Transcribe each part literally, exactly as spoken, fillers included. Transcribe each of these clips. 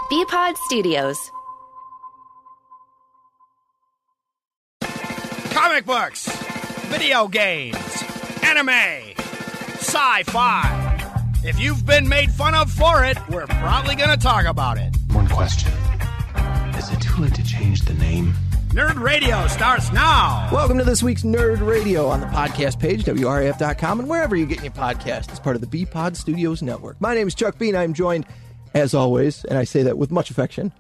B-Pod Studios. Comic books, video games, anime, sci-fi. If you've been made fun of for it, we're probably going to talk about it. One question. Is it too late to change the name? Nerd Radio starts now. Welcome to this week's Nerd Radio on the podcast page, W R A F dot com, and wherever you get your podcast. It's part of the B-Pod Studios Network. My name is Chuck Bean. I'm joined, as always, and I say that with much affection,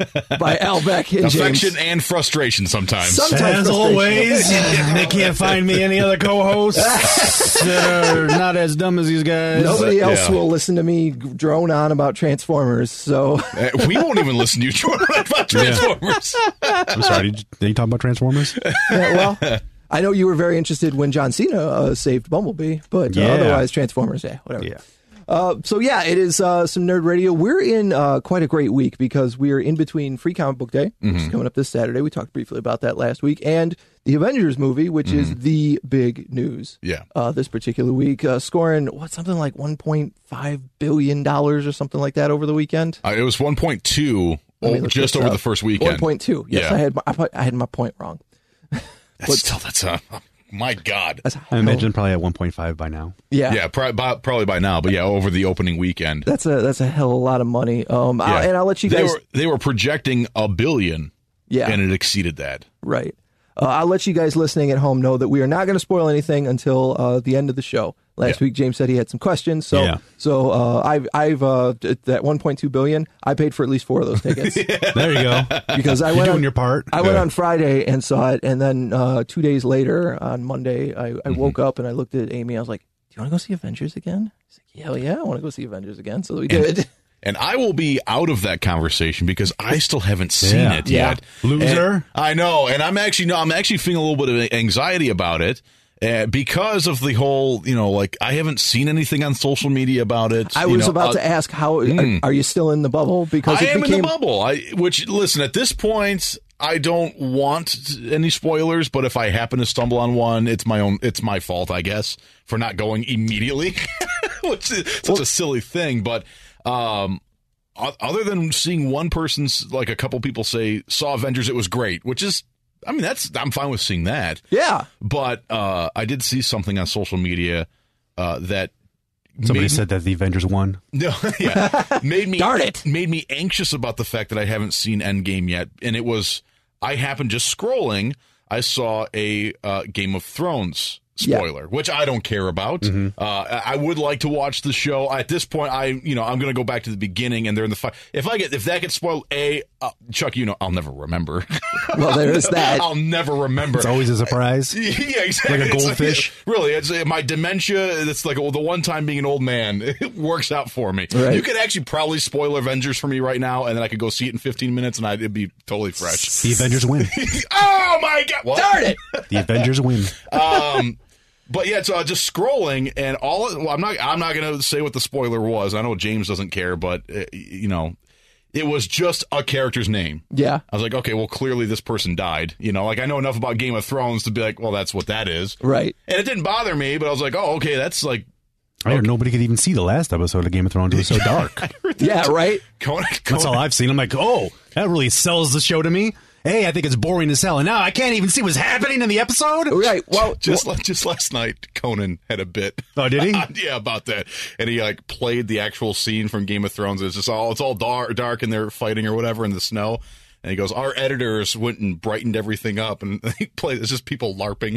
by Al Beck and Affection James. and frustration sometimes. Sometimes As frustration. always, they can't find me any other co-hosts that are not as dumb as these guys. Nobody else Yeah. will listen to me drone on about Transformers, so... Uh, we won't even listen to you talk about Transformers. I'm sorry, did you, did you talk about Transformers? Yeah, well, I know you were very interested when John Cena uh, saved Bumblebee, but uh, Yeah. otherwise, Transformers, yeah, whatever. Yeah. Uh, so yeah, it is uh, some Nerd Radio. We're in uh, quite a great week because we are in between Free Comic Book Day, which is coming up this Saturday. We talked briefly about that last week, and the Avengers movie, which is the big news. Yeah. Uh, this particular week, uh, scoring what something like one point five billion dollars or something like that over the weekend. Uh, it was one point two Let me oh, look just this over up. the first weekend. one point two. Yes, Yeah. I had my, I, put- I had my point wrong. That's still, that's uh, my God. That's I imagine probably at one point five by now. yeah. Yeah, pro- by, probably by now, but yeah, over the opening weekend. That's a that's a hell of a lot of money. Um, Yeah. I, and I'll let you they guys. were they were projecting a billion, Yeah. and it exceeded that. Right. Uh, I'll let you guys listening at home know that we are not going to spoil anything until uh, the end of the show. Last Yeah. week, James said he had some questions, so Yeah. so uh, I've I've uh, d- that one point two billion. I paid for at least four of those tickets There you go. because I You're went doing on, your part. I went Yeah. on Friday and saw it, and then uh, two days later on Monday, I, I woke up and I looked at Amy. I was like, "Do you want to go see Avengers again?" She's like, "Hell yeah, I want to go see Avengers again." So we did. And I will be out of that conversation because I still haven't seen Yeah. it Yeah. yet. Loser. And I know, and I'm actually no, I'm actually feeling a little bit of anxiety about it uh, because of the whole, you know, like I haven't seen anything on social media about it. I you was know, about uh, to ask, how are, are you still in the bubble? Because I it am became in the bubble. I which listen at this point. I don't want any spoilers, but if I happen to stumble on one, it's my own. It's my fault, I guess, for not going immediately, which is such a silly thing. But um, o- other than seeing one person's, like a couple people say, saw Avengers, it was great, which is, I mean, that's I'm fine with seeing that. yeah. But uh, I did see something on social media uh, that. Somebody made- said that the Avengers won. no, yeah, made me Darn it. made me anxious about the fact that I haven't seen Endgame yet, and it was I happened just scrolling, I saw a uh, Game of Thrones Yeah. spoiler, which I don't care about. Mm-hmm. Uh, I I would like to watch the show. At this point, I you know I'm going to go back to the beginning, and they're in the fight. If I get if that gets spoiled, a uh, Chuck, you know I'll never remember. Well, there is that. I'll never remember. It's always a surprise. Yeah, exactly. Like a It's goldfish? really, it's uh, my dementia. It's like well, the one time being an old man. It works out for me. Right. You could actually probably spoil Avengers for me right now, and then I could go see it in fifteen minutes, and I'd, it'd be totally fresh. The Avengers win. Oh my god! What? Darn it. The Avengers win. Um, but yeah, so uh, just scrolling, and all. Well, I'm not. I'm not going to say what the spoiler was. I know James doesn't care, but uh, you know, it was just a character's name. Yeah. I was like, okay, well, clearly this person died. You know, like I know enough about Game of Thrones to be like, well, that's what that is. Right. And it didn't bother me, but I was like, oh, okay, that's like I heard nobody could even see the last episode of Game of Thrones. It was so dark. Yeah, right? Conan. That's all I've seen. I'm like, oh, that really sells the show to me. Hey, I think it's boring as hell. And now I can't even see what's happening in the episode. Right. Well, Just la- just last night, Conan had a bit. Oh, did he? Yeah, about that, and he like played the actual scene from Game of Thrones. It's just all it's all dark, dark, and they're fighting or whatever in the snow. And he goes, "Our editors went and brightened everything up," and he played. It's just people LARPing.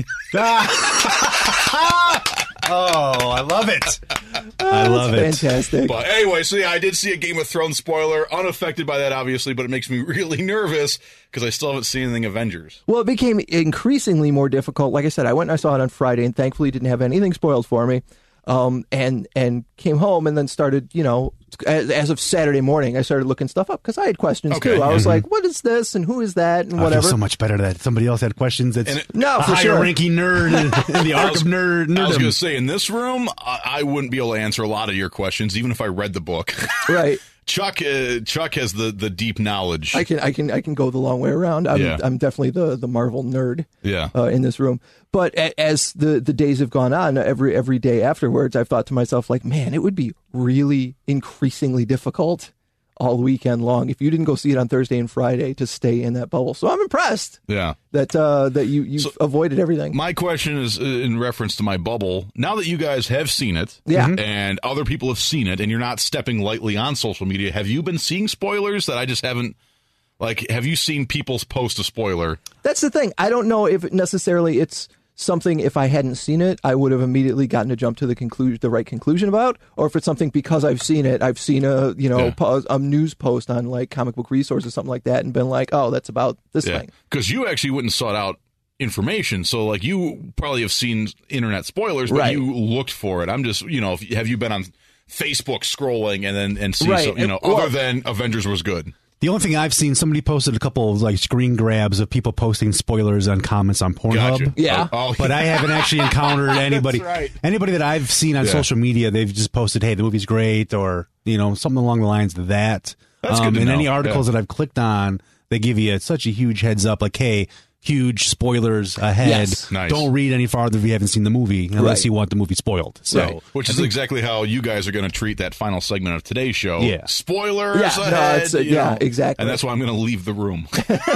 Oh, I love it. I love it. fantastic. But anyway, so yeah, I did see a Game of Thrones spoiler, unaffected by that, obviously, but it makes me really nervous because I still haven't seen anything Avengers. Well, it became increasingly more difficult. Like I said, I went and I saw it on Friday and thankfully didn't have anything spoiled for me. Um, and and came home and then started, you know, as, as of Saturday morning, I started looking stuff up because I had questions Okay. too. I was Mm-hmm. like, what is this and who is that and I feel whatever. so much better that somebody else had questions. That's And it- No, a for higher sure. ranking nerd in, in the arc of nerd. I was nerdom. going to say, in this room, I, I wouldn't be able to answer a lot of your questions, even if I read the book. Right. Chuck, uh, Chuck has the, the deep knowledge. I can I can I can go the long way around. I'm Yeah. I'm definitely the, the Marvel nerd. Yeah. Uh, in this room, but a, as the, the days have gone on, every every day afterwards, I've thought to myself, like, man, it would be really increasingly difficult all weekend long. If you didn't go see it on Thursday and Friday, to stay in that bubble. So I'm impressed. Yeah. That uh, that you you So, avoided everything. My question is uh, in reference to my bubble. Now that you guys have seen it, Yeah. and other people have seen it, and you're not stepping lightly on social media, have you been seeing spoilers that I just haven't? Like, have you seen people post a spoiler? That's the thing. I don't know if it necessarily it's something, if I hadn't seen it, I would have immediately gotten to jump to the conclusion, the right conclusion about, or if it's something because I've seen it, I've seen a you know Yeah. po- a news post on like Comic Book Resource or something like that, and been like, oh, that's about this Yeah, thing. because you actually went and sought out information, so like you probably have seen internet spoilers, but Right. you looked for it. I'm just, you know, if, have you been on Facebook scrolling and then and see, Right. some, you know, Well- other than Avengers was good? The only thing I've seen, somebody posted a couple of like screen grabs of people posting spoilers on comments on Pornhub. Gotcha. Yeah. Oh, oh, But I haven't actually encountered anybody. That's right. Anybody that I've seen on Yeah. social media, they've just posted, "Hey, the movie's great," or you know, something along the lines of that. That's good to and know. any articles Yeah. that I've clicked on, they give you such a huge heads up, like, "Hey, huge spoilers ahead. Yes. Nice. Don't read any farther if you haven't seen the movie, unless Right. you want the movie spoiled." So, Right. Which is exactly how you guys are going to treat that final segment of today's show. Yeah. Spoilers Yeah, no, ahead. it's, uh, you yeah, know. exactly. And that's why I'm going to leave the room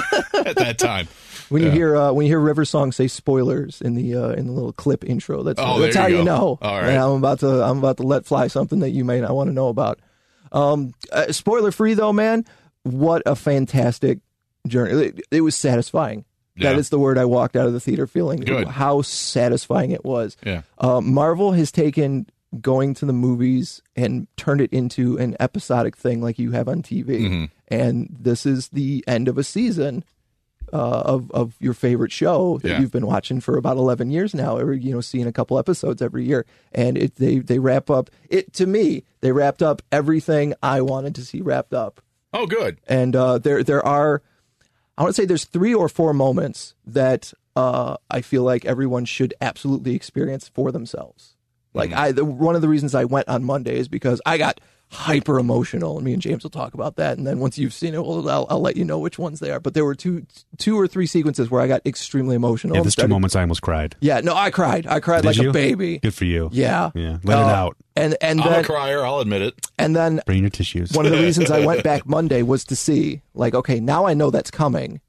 at that time. When you Yeah. hear uh, when you hear River Song say spoilers in the uh, in the little clip intro, that's Oh, that's there how you you go. know. All right. And I'm about to I'm about to let fly something that you may not want to know about. Um, uh, spoiler free though, man. What a fantastic journey! It, it was satisfying. Yeah. That is the word I walked out of the theater feeling. Good. How satisfying it was. Yeah. Uh, Marvel has taken going to the movies and turned it into an episodic thing like you have on T V. Mm-hmm. And this is the end of a season uh, of of your favorite show that Yeah. you've been watching for about eleven years now. Every you know, seeing a couple episodes every year, and it they they wrap up it to me. They wrapped up everything I wanted to see wrapped up. Oh, good. And uh, there there are, I want to say there's three or four moments that uh, I feel like everyone should absolutely experience for themselves. Like I, the, one of the reasons I went on Monday is because I got hyper emotional, and me and James will talk about that. And then once you've seen it, well, I'll, I'll let you know which ones they are. But there were two, two or three sequences where I got extremely emotional. yeah, and there's two started- moments I almost cried. Yeah, no, I cried. I cried Did like you? a baby. Good for you. Yeah, Yeah, let Uh, it out. And and I'm then a crier, I'll admit it. and then Bring your tissues. one of the reasons I went back Monday was to see, like, okay, now I know that's coming.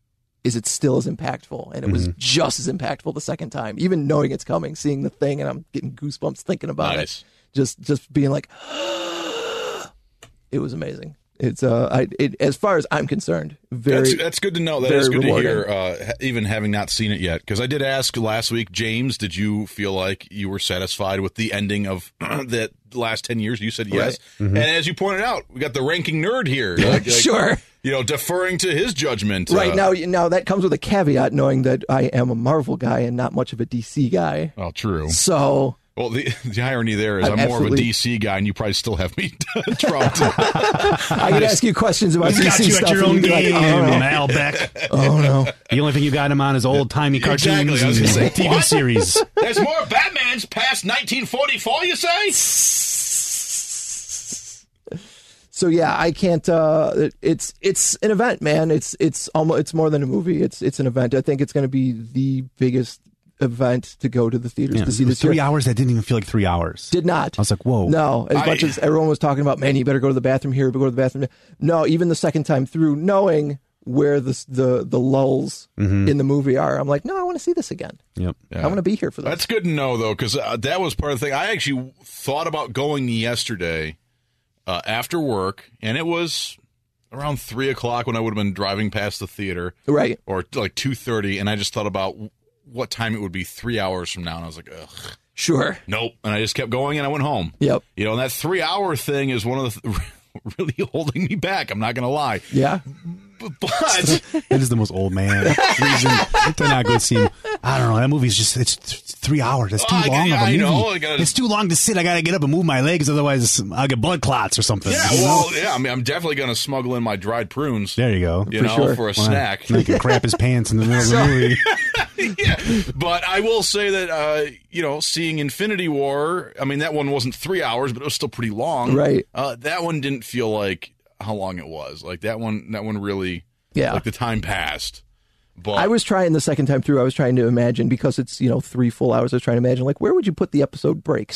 Is it still as impactful? And it was Mm-hmm. just as impactful the second time, even knowing it's coming, seeing the thing, and I'm getting goosebumps thinking about Nice. it. Just, just being like, it was amazing. It's uh, I, it, as far as I'm concerned, very. That's, that's good to know. That very is good rewarding. to hear, uh, ha- even having not seen it yet. Because I did ask last week, James, did you feel like you were satisfied with the ending of that last ten years? You said yes. Right. And as you pointed out, we got the ranking nerd here. Like- like, Sure. You know, deferring to his judgment. Right uh, now, now that comes with a caveat, knowing that I am a Marvel guy and not much of a D C guy. Well, true. So Well, the, the irony there is I'm I'm, more of a absolutely- D C guy, and you probably still have me trumped. I could ask you questions about He's D got C you stuff. at your and own you'd be like, game, oh, no. Al Beck. Oh no. The only thing you got him on is old timey cartoons Exactly, I was and gonna say, T V what? series. There's more Batmans past nineteen forty-four, you say? So yeah, I can't. Uh, it- it's it's an event, man. It's it's almost it's more than a movie. It's it's an event. I think it's going to be the biggest event to go to the theaters Yeah, to see it was this three year. hours that didn't even feel like three hours. Did not. I was like, whoa. No, as I- much as everyone was talking about, man, you better go to the bathroom here, but go to the bathroom there. No, even the second time through, knowing where the the the lulls Mm-hmm. in the movie are, I'm like, no, I want to see this again. Yep. Yeah. I want to be here for this. That's good to know, though, because uh, that was part of the thing. I actually thought about going yesterday uh, after work, and it was around three o'clock when I would have been driving past the theater, Right. or like two thirty, and I just thought about what time it would be three hours from now, and I was like, ugh, Sure. nope. And I just kept going, and I went home. Yep. You know, and that three-hour thing is one of the th- really holding me back. I'm not going to lie. Yeah. But That is the most old man reason to not go see him. I don't know. That movie's just, it's th- three hours. That's too I- long yeah, of a I movie. know. I gotta- It's too long to sit. I got to get up and move my legs. Otherwise, I'll get blood clots or something. yeah, You know? well, yeah. I mean, I'm definitely going to smuggle in my dried prunes. There you go. You For know, sure. for a Well, snack. Now he can crap his pants in the middle of the movie. Yeah, but I will say that uh, you know, seeing Infinity War, I mean, that one wasn't three hours, but it was still pretty long. Right. Uh, that one didn't feel like how long it was. Like that one, that one really, Yeah. like the time passed. But I was trying the second time through. I was trying to imagine, because it's, you know, three full hours. I was trying to imagine, like, where would you put the episode breaks?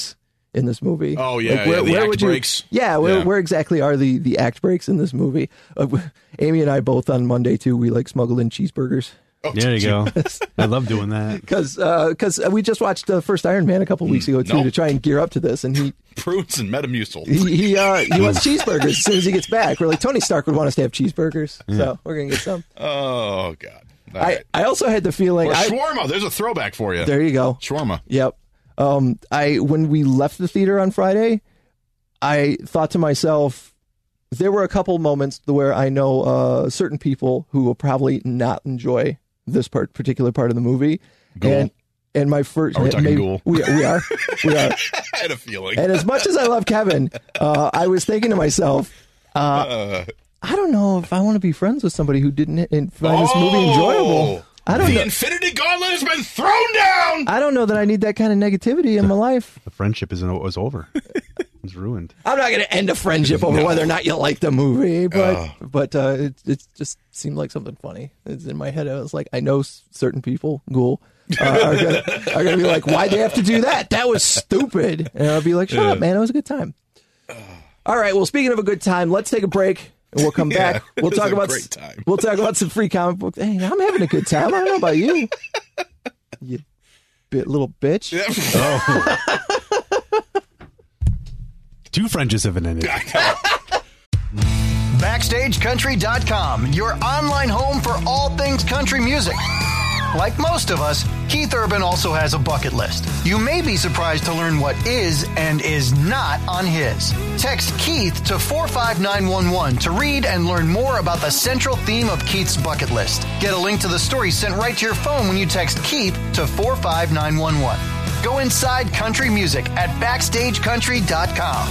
in this movie. Oh, yeah, yeah, the act you, breaks. Yeah, where, Yeah. where exactly are the, the act breaks in this movie? Uh, Amy and I both on Monday, too, we like smuggled in cheeseburgers. Oh, There you go. I love doing that. Because uh, cause we just watched the first Iron Man a couple weeks ago, too, Nope. to try and gear up to this. And he Prunes and Metamucil. he he, uh, he wants cheeseburgers as soon as he gets back. We're like, Tony Stark would want us to have cheeseburgers. So we're going to get some. Oh, God. All I, right. I also had the feeling... Or I, shawarma. There's a throwback for you. there you go. Shawarma. Yep. Um, I when we left the theater on Friday, I thought to myself, there were a couple moments where I know uh, certain people who will probably not enjoy this part, particular part of the movie. Ghoul. And and my first, Are we talking maybe- Ghoul? we, we are, we are. I had a feeling. And as much as I love Kevin, uh, I was thinking to myself, uh, Uh, I don't know if I want to be friends with somebody who didn't find this movie oh, enjoyable. I don't the know. Infinity Gauntlet has been thrown down. I don't know that I need that kind of negativity in my life. The friendship is was over. It's ruined. I'm not going to end a friendship over No. whether or not you like the movie, but Ugh. but uh, it, it just seemed like something funny. It's in my head. I was like, I know s- certain people, Ghoul, uh, are going to are gonna be like, why'd they have to do that? That was stupid. And I'll be like, shut Yeah. up, man. It was a good time. All right. Well, speaking of a good time, let's take a break. And we'll come Yeah, back. it We'll was talk a about great s- time. we'll talk about some free comic books. Hey, I'm having a good time. I don't know about you, you bit little bitch. Two Frenches have been in it. Backstage Country dot com, your online home for all things country music. Like most of us, Keith Urban also has a bucket list. You may be surprised to learn what is and is not on his. Text Keith to four five nine one one to read and learn more about the central theme of Keith's bucket list. Get a link to the story sent right to your phone when you text Keith to four five nine one one. Go inside country music at Backstage Country dot com.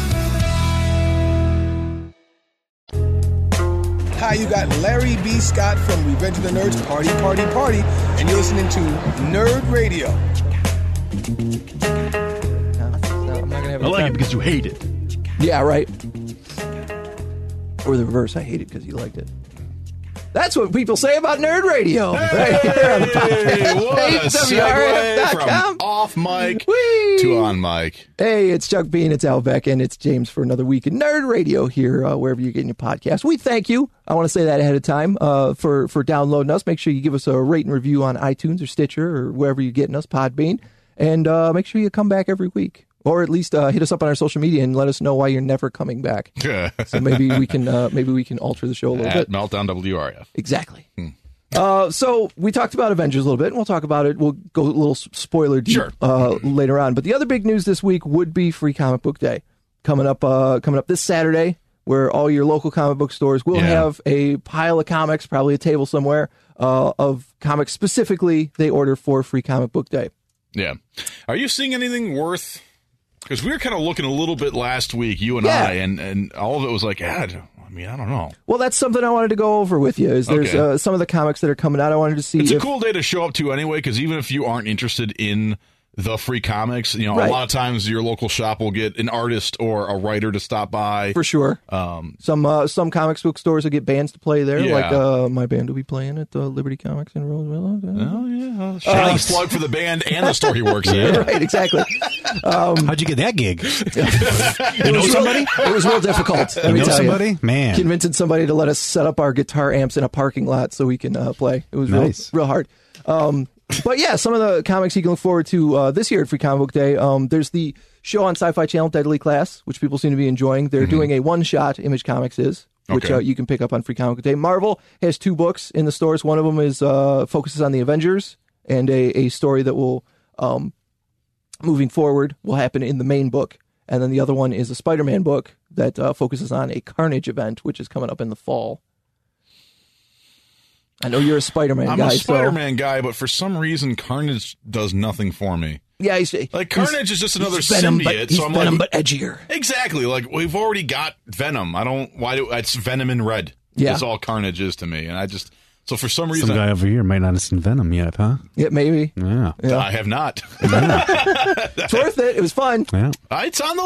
Hi, you got Larry B. Scott from Revenge of the Nerds, Party, Party, Party, and you're listening to Nerd Radio. No, I'm not gonna have a I good like time. it because you hate it. Yeah, right. Or the reverse. I hate it because you liked it. That's what people say about Nerd Radio. Right here on the Hey, what a podcast. W R F segue dot com. from off mic Whee! to on mic. Hey, it's Chuck Bean, it's Al Beck, and it's James for another week in Nerd Radio here, uh, wherever you're getting your podcast. We thank you. I want to say that ahead of time uh, for, for downloading us. Make sure you give us a rate and review on iTunes or Stitcher or wherever you're getting us, Podbean. And uh, make sure you come back every week. Or at least uh, hit us up on our social media and let us know why you're never coming back. So maybe we can uh, maybe we can alter the show a little At bit. Meltdown W R F. Exactly. Uh, so we talked about Avengers a little bit, and we'll talk about it. We'll go a little s- spoiler deep Sure. uh, later on. But the other big news this week would be Free Comic Book Day coming up. Uh, coming up this Saturday, where all your local comic book stores will Yeah. have a pile of comics, probably a table somewhere uh, of comics specifically they order for Free Comic Book Day. Yeah. Are you seeing anything worth? Because we were kind of looking a little bit last week, you and Yeah. I, and, and all of it was like, yeah, I mean, I don't know. Well, that's something I wanted to go over with you. Is there's Okay. uh, some of the comics that are coming out. I wanted to see. It's a if, cool day to show up to anyway, because even if you aren't interested in the free comics, you know, Right. a lot of times your local shop will get an artist or a writer to stop by. for sure. Um, Some uh, some comics book stores will get bands to play there. Yeah. Like uh, my band will be playing at the Liberty Comics in Roseville. oh, yeah. Shameless plug for the band and the store he works at. Right, exactly. How'd you get that gig? You know somebody? It was real difficult. Let You me know tell somebody? you. Man. Convincing somebody to let us set up our guitar amps in a parking lot so we can uh, play. It was Nice. real, real hard. Um, but yeah, some of the comics you can look forward to uh, this year at Free Comic Book Day. Um, there's the show on Sci-Fi Channel, Deadly Class, which people seem to be enjoying. They're doing a one-shot. Image Comics is. Which Okay. uh, you can pick up on Free Comic Book Day. Marvel has two books in the stores. One of them is uh, focuses on the Avengers and a, a story that will, um, moving forward, will happen in the main book. And then the other one is a Spider-Man book that uh, focuses on a Carnage event, which is coming up in the fall. I know you're a Spider-Man I'm guy. a so- Spider-Man guy, but for some reason, Carnage does nothing for me. Yeah, he's, Like, he's- Carnage is just another he's Venom, but, symbiote, he's so I'm Venom, like- but edgier. Exactly. Like, we've already got Venom. I don't, why do, it's Venom in red. Yeah. That's all Carnage is to me. And I just, so for some reason, Some guy over here might not have seen Venom yet, huh? Yeah, maybe. Yeah. Yeah. I have not. It's worth it. It was fun. Yeah. It's on the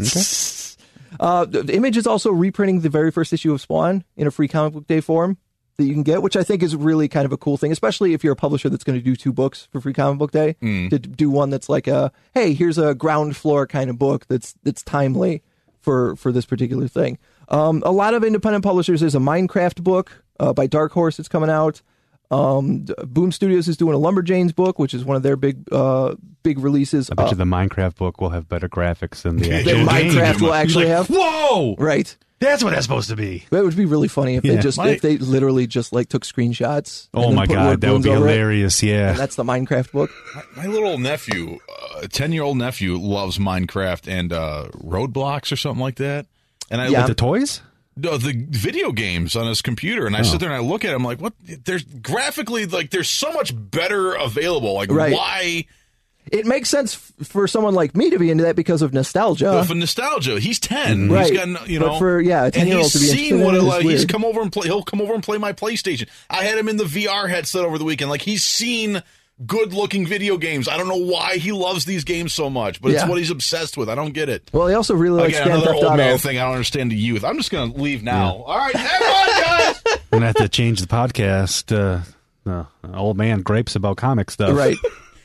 list. Uh, the the Image is also reprinting the very first issue of Spawn in a Free Comic Book Day form. that you can get, which I think is really kind of a cool thing, especially if you're a publisher that's going to do two books for Free Comic Book Day. Mm. To do one that's like a, hey, here's a ground floor kind of book that's that's timely for for this particular thing. Um, a lot of independent publishers. There's a Minecraft book uh, by Dark Horse that's coming out. Um, Boom Studios is doing a Lumberjanes book, which is one of their big uh, big releases. I bet uh, you the Minecraft book will have better graphics than the that actual Minecraft game. will actually Like, have. Whoa! Right. That's what that's supposed to be. It would be really funny if Yeah. they just My- if they literally just like took screenshots. and Oh then my put god, word that would balloons be over it. hilarious. Yeah. And that's the Minecraft book. My little nephew, a ten-year-old nephew, loves Minecraft and uh, Roadblocks or something like that. And I Yeah. look The toys? No, the video games on his computer, and I Oh. sit there and I look at it, I'm like, what? There's graphically, like, there's so much better available. Like, Right. why? It makes sense f- for someone like me to be into that because of nostalgia. For nostalgia, he's ten. Right. He's got, no- you But know, for- yeah, a and ten-year-old he's to be seen interested what in it it is like. He's weird. come over and play. He'll come over and play my PlayStation. I had him in the V R headset over the weekend. Like, he's seen good-looking video games. I don't know why he loves these games so much, but it's Yeah. what he's obsessed with. I don't get it. Well, he also really likes Again, Grand another Theft old man Auto. thing. I don't understand the youth. I'm just going to leave now. All right, everyone, guys. I'm going to have to change the podcast. Uh, uh, old man grapes about comic stuff. Right.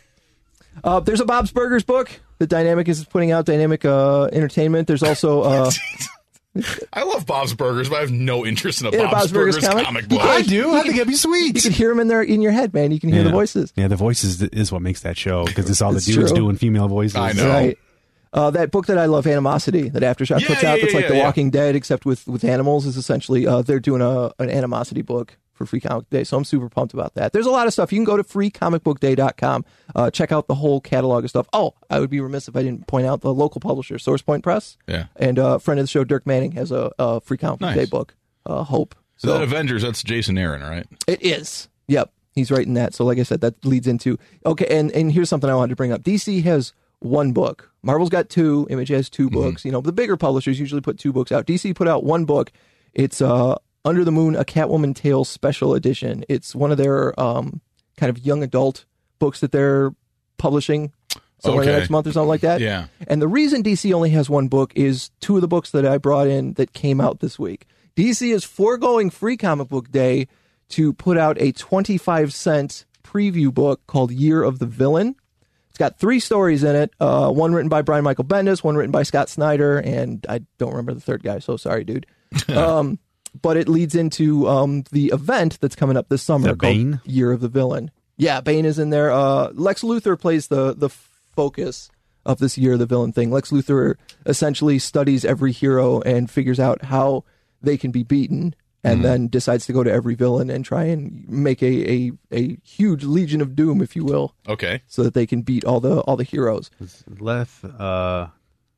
Uh, there's a Bob's Burgers book that Dynamic is putting out, Dynamic uh, Entertainment. There's also... Uh, I love Bob's Burgers, but I have no interest in a In a Bob's, Bob's Burgers Burgers, comic? comic, You book. I do. I think it'd be sweet. you can hear them in there in your head, man. You can hear yeah. the voices. Yeah, the voices is what makes that show because it's all the It's dudes true. doing female voices. I know. Right. Uh, that book that I love, Animosity, that Aftershock Yeah, puts yeah, out, that's yeah, like yeah, The yeah. Walking Dead, except with, with animals, is essentially uh, they're doing a an Animosity book for Free Comic Day. So I'm super pumped about that. There's a lot of stuff. You can go to free comic book day dot com, uh, check out the whole catalog of stuff. Oh, I would be remiss if I didn't point out the local publisher, Source Point Press. Yeah. And uh, a friend of the show, Dirk Manning, has a, a Free Comic Book Nice. Day book, uh, Hope. So that Avengers, that's Jason Aaron, right? It is. Yep. He's writing that. So like I said, that leads into okay, and, and here's something I wanted to bring up. D C has one book. Marvel's got two, Image has two books. You know, the bigger publishers usually put two books out. D C put out one book. It's uh Under the Moon, a Catwoman Tale special edition. It's one of their um kind of young adult books that they're publishing somewhere in the Okay. next month or something like that. Yeah. And the reason D C only has one book is two of the books that I brought in that came out this week. D C is foregoing Free Comic Book Day to put out a twenty-five cent preview book called Year of the Villain. It's got three stories in it. Uh, one written by Brian Michael Bendis, one written by Scott Snyder, and I don't remember the third guy, so sorry, dude. um, but it leads into um, the event that's coming up this summer that called Bane? Year of the Villain. Yeah, Bane is in there. Uh, Lex Luthor plays the the focus of this Year of the Villain thing. Lex Luthor essentially studies every hero and figures out how they can be beaten, and then decides to go to every villain and try and make a, a, a huge Legion of Doom, if you will, Okay. so that they can beat all the all the heroes. Leth, uh,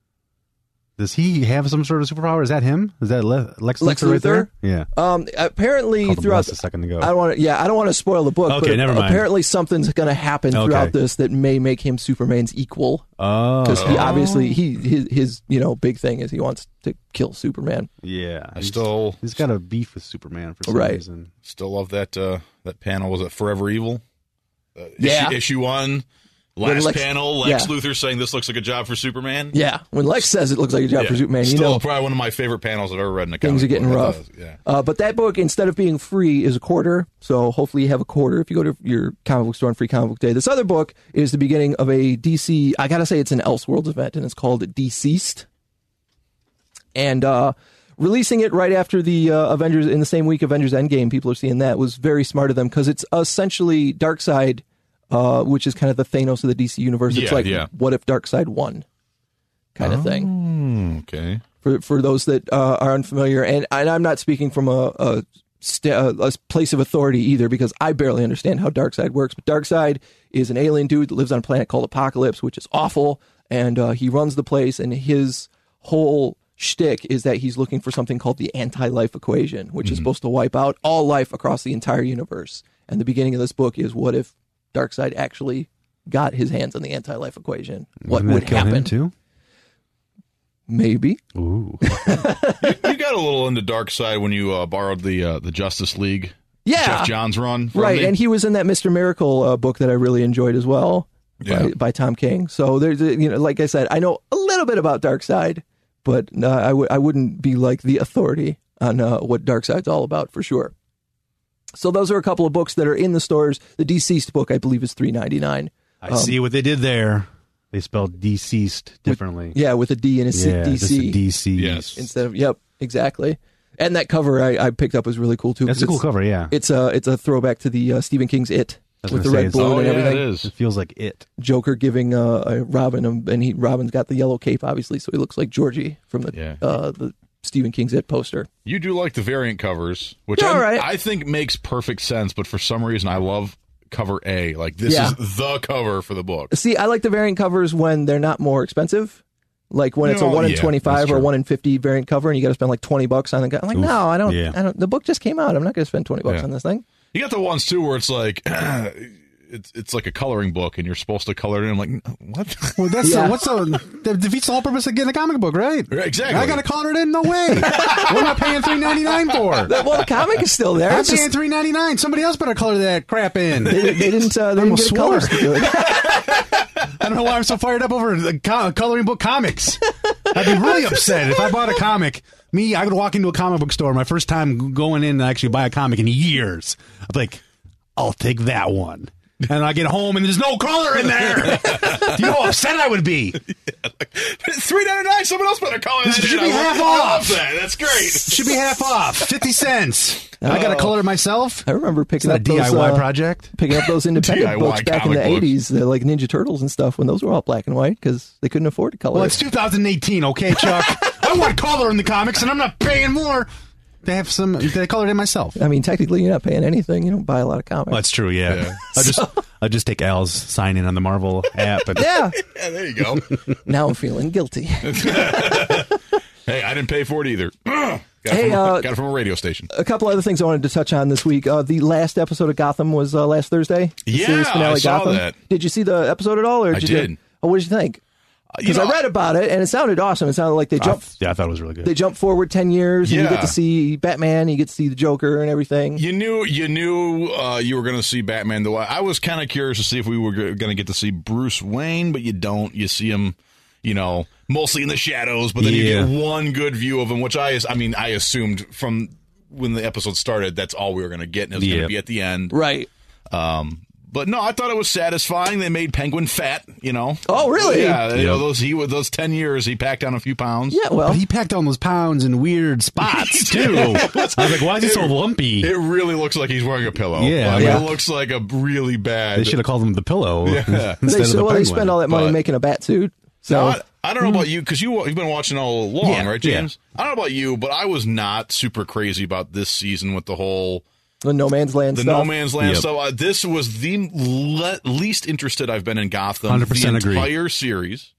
does he have some sort of superpower? Is that him? Is that Le- Lex, Lex Luthor right there? Luthor? Yeah. Um, apparently Called him throughout Bless a second ago. I don't want to. Yeah, I don't want to spoil the book. Okay, but never mind. Apparently, something's going to happen Okay. throughout this that may make him Superman's equal. Oh, Because he obviously he his, his you know big thing is he wants to kill Superman. yeah. I still He's got a beef with Superman for some Right. reason. still love that uh, that panel. Was it Forever Evil? Uh, Yeah. Issue, issue one, When last Lex- panel. Lex yeah. Luthor saying this looks like a job for Superman. Yeah, when Lex says it looks like a job Yeah. for Superman, you Still know probably one of my favorite panels I've ever read in a comic things are getting book. I rough. thought it was- Yeah. Uh, but that book, instead of being free, is a quarter. So hopefully you have a quarter if you go to your comic book store on Free Comic Book Day. This other book is the beginning of a D C, I gotta say it's an Elseworlds event, and it's called Deceased. And uh, releasing it right after the uh, Avengers, in the same week Avengers Endgame, people are seeing that, was very smart of them, because it's essentially Darkseid, uh, which is kind of the Thanos of the D C universe. It's Yeah, like, yeah. what if Darkseid won? Kind of thing. Mm, okay. For for those that uh, are unfamiliar, and, and I'm not speaking from a a, st- a place of authority either, because I barely understand how Darkseid works. But Darkseid is an alien dude that lives on a planet called Apocalypse, which is awful, and uh, he runs the place. And his whole shtick is that he's looking for something called the anti-life equation, which is supposed to wipe out all life across the entire universe. And the beginning of this book is, what if Darkseid actually got his hands on the anti-life equation? What Wouldn't would that kill happen? him too? Maybe. Ooh. You got a little into Dark Side when you uh, borrowed the uh, the Justice League. Yeah. Jeff Johns run. from Right, me. and he was in that Mister Miracle uh, book that I really enjoyed as well, Yeah. by, by Tom King. So there's, a, you know, like I said, I know a little bit about Darkseid, but uh, I would I wouldn't be like the authority on uh, what Darkseid's all about for sure. So those are a couple of books that are in the stores. The Deceased book, I believe, is three ninety-nine. I um, see what they did there. They spelled deceased differently. With, yeah, with a D and a C. Yeah, D C. D C. Yes. Instead of, yep, exactly. And that cover I, I picked up was really cool, too. That's a cool cover, yeah. It's a, it's a throwback to the uh, Stephen King's It. With the red balloon oh, and yeah, everything. It is. It feels like It. Joker giving uh, a Robin, um, and he Robin's got the yellow cape, obviously, so he looks like Georgie from the Yeah. uh, the Stephen King's It poster. You do like the variant covers, which Yeah, I, right. I think makes perfect sense, but for some reason I love cover A. Like, this Yeah. is the cover for the book. See, I like the variant covers when they're not more expensive. Like when it's a No, one in yeah, twenty-five that's or true. one in fifty variant cover, and you got to spend like twenty bucks on the guy. I'm like, Oof, no, I don't, yeah. I don't. The book just came out. I'm not going to spend twenty bucks Yeah. on this thing. You got the ones, too, where it's like... It's it's like a coloring book, and you're supposed to color it in. I'm like, what? Well, that's Yeah. uh, what's the that defeats the whole purpose of getting a comic book, right? Exactly. I got to color it in. No way. What am I paying three ninety-nine for? Well, the comic is still there. I'm It's just- paying three ninety-nine. Somebody else better color that crap in. they, they didn't. Uh, they I didn't get almost the colors swore. to do it. I don't know why I'm so fired up over the co- coloring book comics. I'd be really upset if I bought a comic. Me, I would walk into a comic book store, my first time going in to actually buy a comic in years. I'd be like, I'll take that one. And I get home and there's no color in there. You know how upset I would be. three ninety-nine. Someone else better color that This should in. be I half love- I love off. that. That's great. Should be half off, fifty cents. And I got to color it myself. I remember It's picking not up a D I those, Y uh, project. picking up those independent D I Y books back in the comic books. eighties, uh, like Ninja Turtles and stuff, when those were all black and white because they couldn't afford to color. Well, it. it's two thousand eighteen, okay, Chuck? I want color in the comics, and I'm not paying more. They have some. They colored it myself. I mean, technically, you're not paying anything. You don't buy a lot of comics. Well, that's true. Yeah, Yeah. I'll just I'll just take Al's sign in on the Marvel app. And Yeah. Yeah, there you go. Now I'm feeling guilty. Hey, I didn't pay for it either. got, it Hey, from, uh, got it from a radio station. A couple other things I wanted to touch on this week. Uh, the last episode of Gotham was uh, last Thursday. The Yeah, series finale I saw Gotham. that. Did you see the episode at all? Or I did. You, did. oh, what did you think? You Because know, I read about it and it sounded awesome. It sounded like they I, jumped. yeah, I thought it was really good. They jump forward ten years, and you Yeah. get to see Batman, you get to see the Joker, and everything. You knew you knew uh, you were going to see Batman. Though I was kind of curious to see if we were going to get to see Bruce Wayne, but you don't. You see him, you know, mostly in the shadows. But then Yeah. you get one good view of him, which I, I mean, I assumed from when the episode started that's all we were going to get, and it was going Yeah. to be at the end. Right. Um, but no, I thought it was satisfying. They made Penguin fat, you know. Oh, really? Yeah, you know, Yep. those he with those ten years, he packed on a few pounds. Yeah, well, But he packed on those pounds in weird spots too. I was like, why is he so lumpy? It really looks like he's wearing a pillow. Yeah. I mean, Yeah. it looks like a really bad. They should have called him the pillow Yeah. instead they, of so, the well, they penguin. spend all that money but- making a bat suit. So Now, I, I don't know about you because you you've been watching all along, Yeah, right, James? I don't know about you, but I was not super crazy about this season with the whole the No Man's Land the stuff. No Man's Land Yep. stuff. Uh, this was the le- least interested I've been in Gotham one hundred percent the agree. entire series.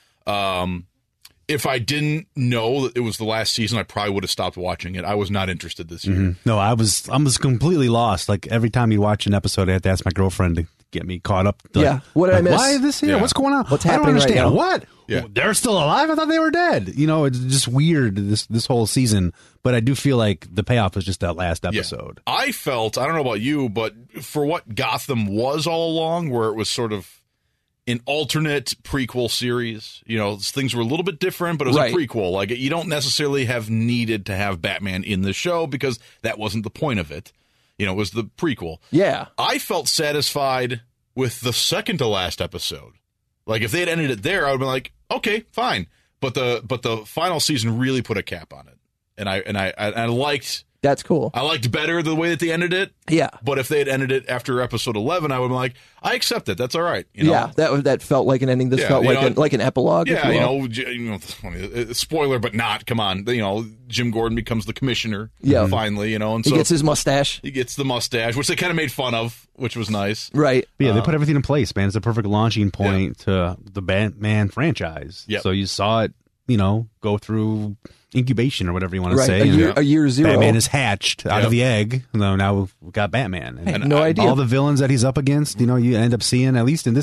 Um, if I didn't know that it was the last season, I probably would have stopped watching it. I was not interested this year. Mhm. No, I was I was completely lost. Like every time you watch an episode, I had to ask my girlfriend to get me caught up. Like, Yeah. What did I like, miss? Why is this here? Yeah. What's going on? What's I happening don't right understand. now? What? Yeah. They're still alive? I thought they were dead. You know, it's just weird this this whole season. But I do feel like the payoff was just that last Yeah. episode. I felt, I don't know about you, but for what Gotham was all along, where it was sort of an alternate prequel series, you know, things were a little bit different, but it was Right. a prequel. Like, you don't necessarily have needed to have Batman in the show because that wasn't the point of it. You know, it was the prequel. Yeah. I felt satisfied with the second to last episode. Like, if they had ended it there, I would have been like, okay, fine. But the but the final season really put a cap on it, and I and I I, I liked That's cool. I liked better the way that they ended it. Yeah. But if they had ended it after episode eleven, I would have been like, I accept it. That's all right. You know? Yeah, that was- that felt like an ending. This Yeah, felt you like know, an, like an epilogue. if Yeah, you you will. know, j- you know, uh, spoiler, but not. Come on, you know, Jim Gordon becomes the commissioner. Yeah. finally, you know, and he so gets his mustache. he gets the mustache, which they kind of made fun of, which was nice. Right. But yeah, they Uh, put everything in place, man. It's a perfect launching point to the Batman franchise. Yep. So you saw it, you know, go through incubation or whatever you want to Right. say. A and year, a year zero. Batman is hatched out Yep. of the egg. No, now we've got Batman. I had And no idea. all the villains that he's up against, you know, you end up seeing, at least in this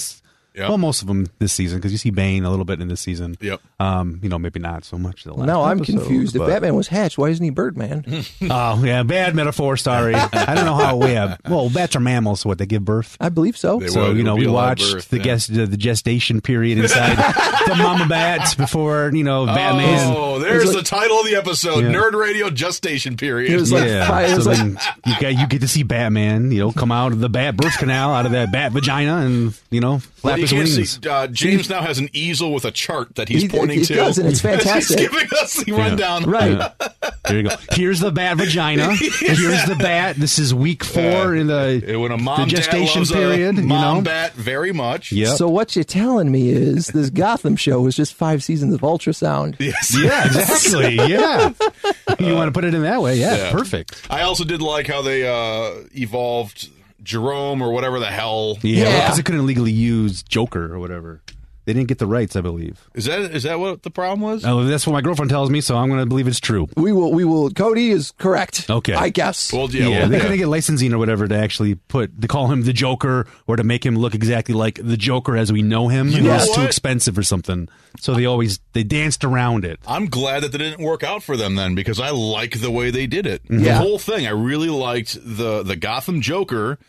Yep. Well, most of them this season, because you see Bane a little bit in this season. Yep. Um, you know, maybe not so much the last Now I'm episode, confused. If but- Batman was hatched, why isn't he Birdman? Oh, yeah, bad metaphor, sorry. I don't know how, yeah. Well, bats are mammals, so what, they give birth? I believe so. They So, would. you It know, would be we a live watched birth, the yeah. guest, the, the gestation period inside the mama bats before, you know, Batman. Oh, there's It's the like- title of the episode: Yeah. Nerd Radio Gestation Period. It was like Yeah, five- it was so like- then you get you get to see Batman, you know, come out of the bat birth canal, out of that bat vagina, and you know, Well, flap you his can't wings. see, uh, James now has an easel with a chart that he's He- pointing he to. does, and it's fantastic. He's giving us the rundown. Right. Yeah. There you go. Here's the bat vagina. Here's the bat. This is week four in the, It- when a the mom gestation dad loves period. a mom you know, bat very much. Yep. So what you're telling me is this Gotham show was just five seasons of ultrasound. Yes. yeah, exactly. Yeah, you want to put it in that way? Yeah, Yeah. perfect. I also did like how they uh, evolved Jerome or whatever the hell. Yeah, Yeah. because they couldn't legally use Joker or whatever. They didn't get the rights, I believe. Is that is that what the problem was? Oh, that's what my girlfriend tells me, so I'm going to believe it's true. We will. We will. Cody is correct. Okay. I guess. Well, Yeah, yeah, well, they yeah. couldn't get licensing or whatever to actually put to call him the Joker or to make him look exactly like the Joker as we know him. You It know was too what? expensive or something. So they always they danced around it. I'm glad that they didn't work out for them then, because I like the way they did it. The Yeah. whole thing, I really liked the the Gotham Joker.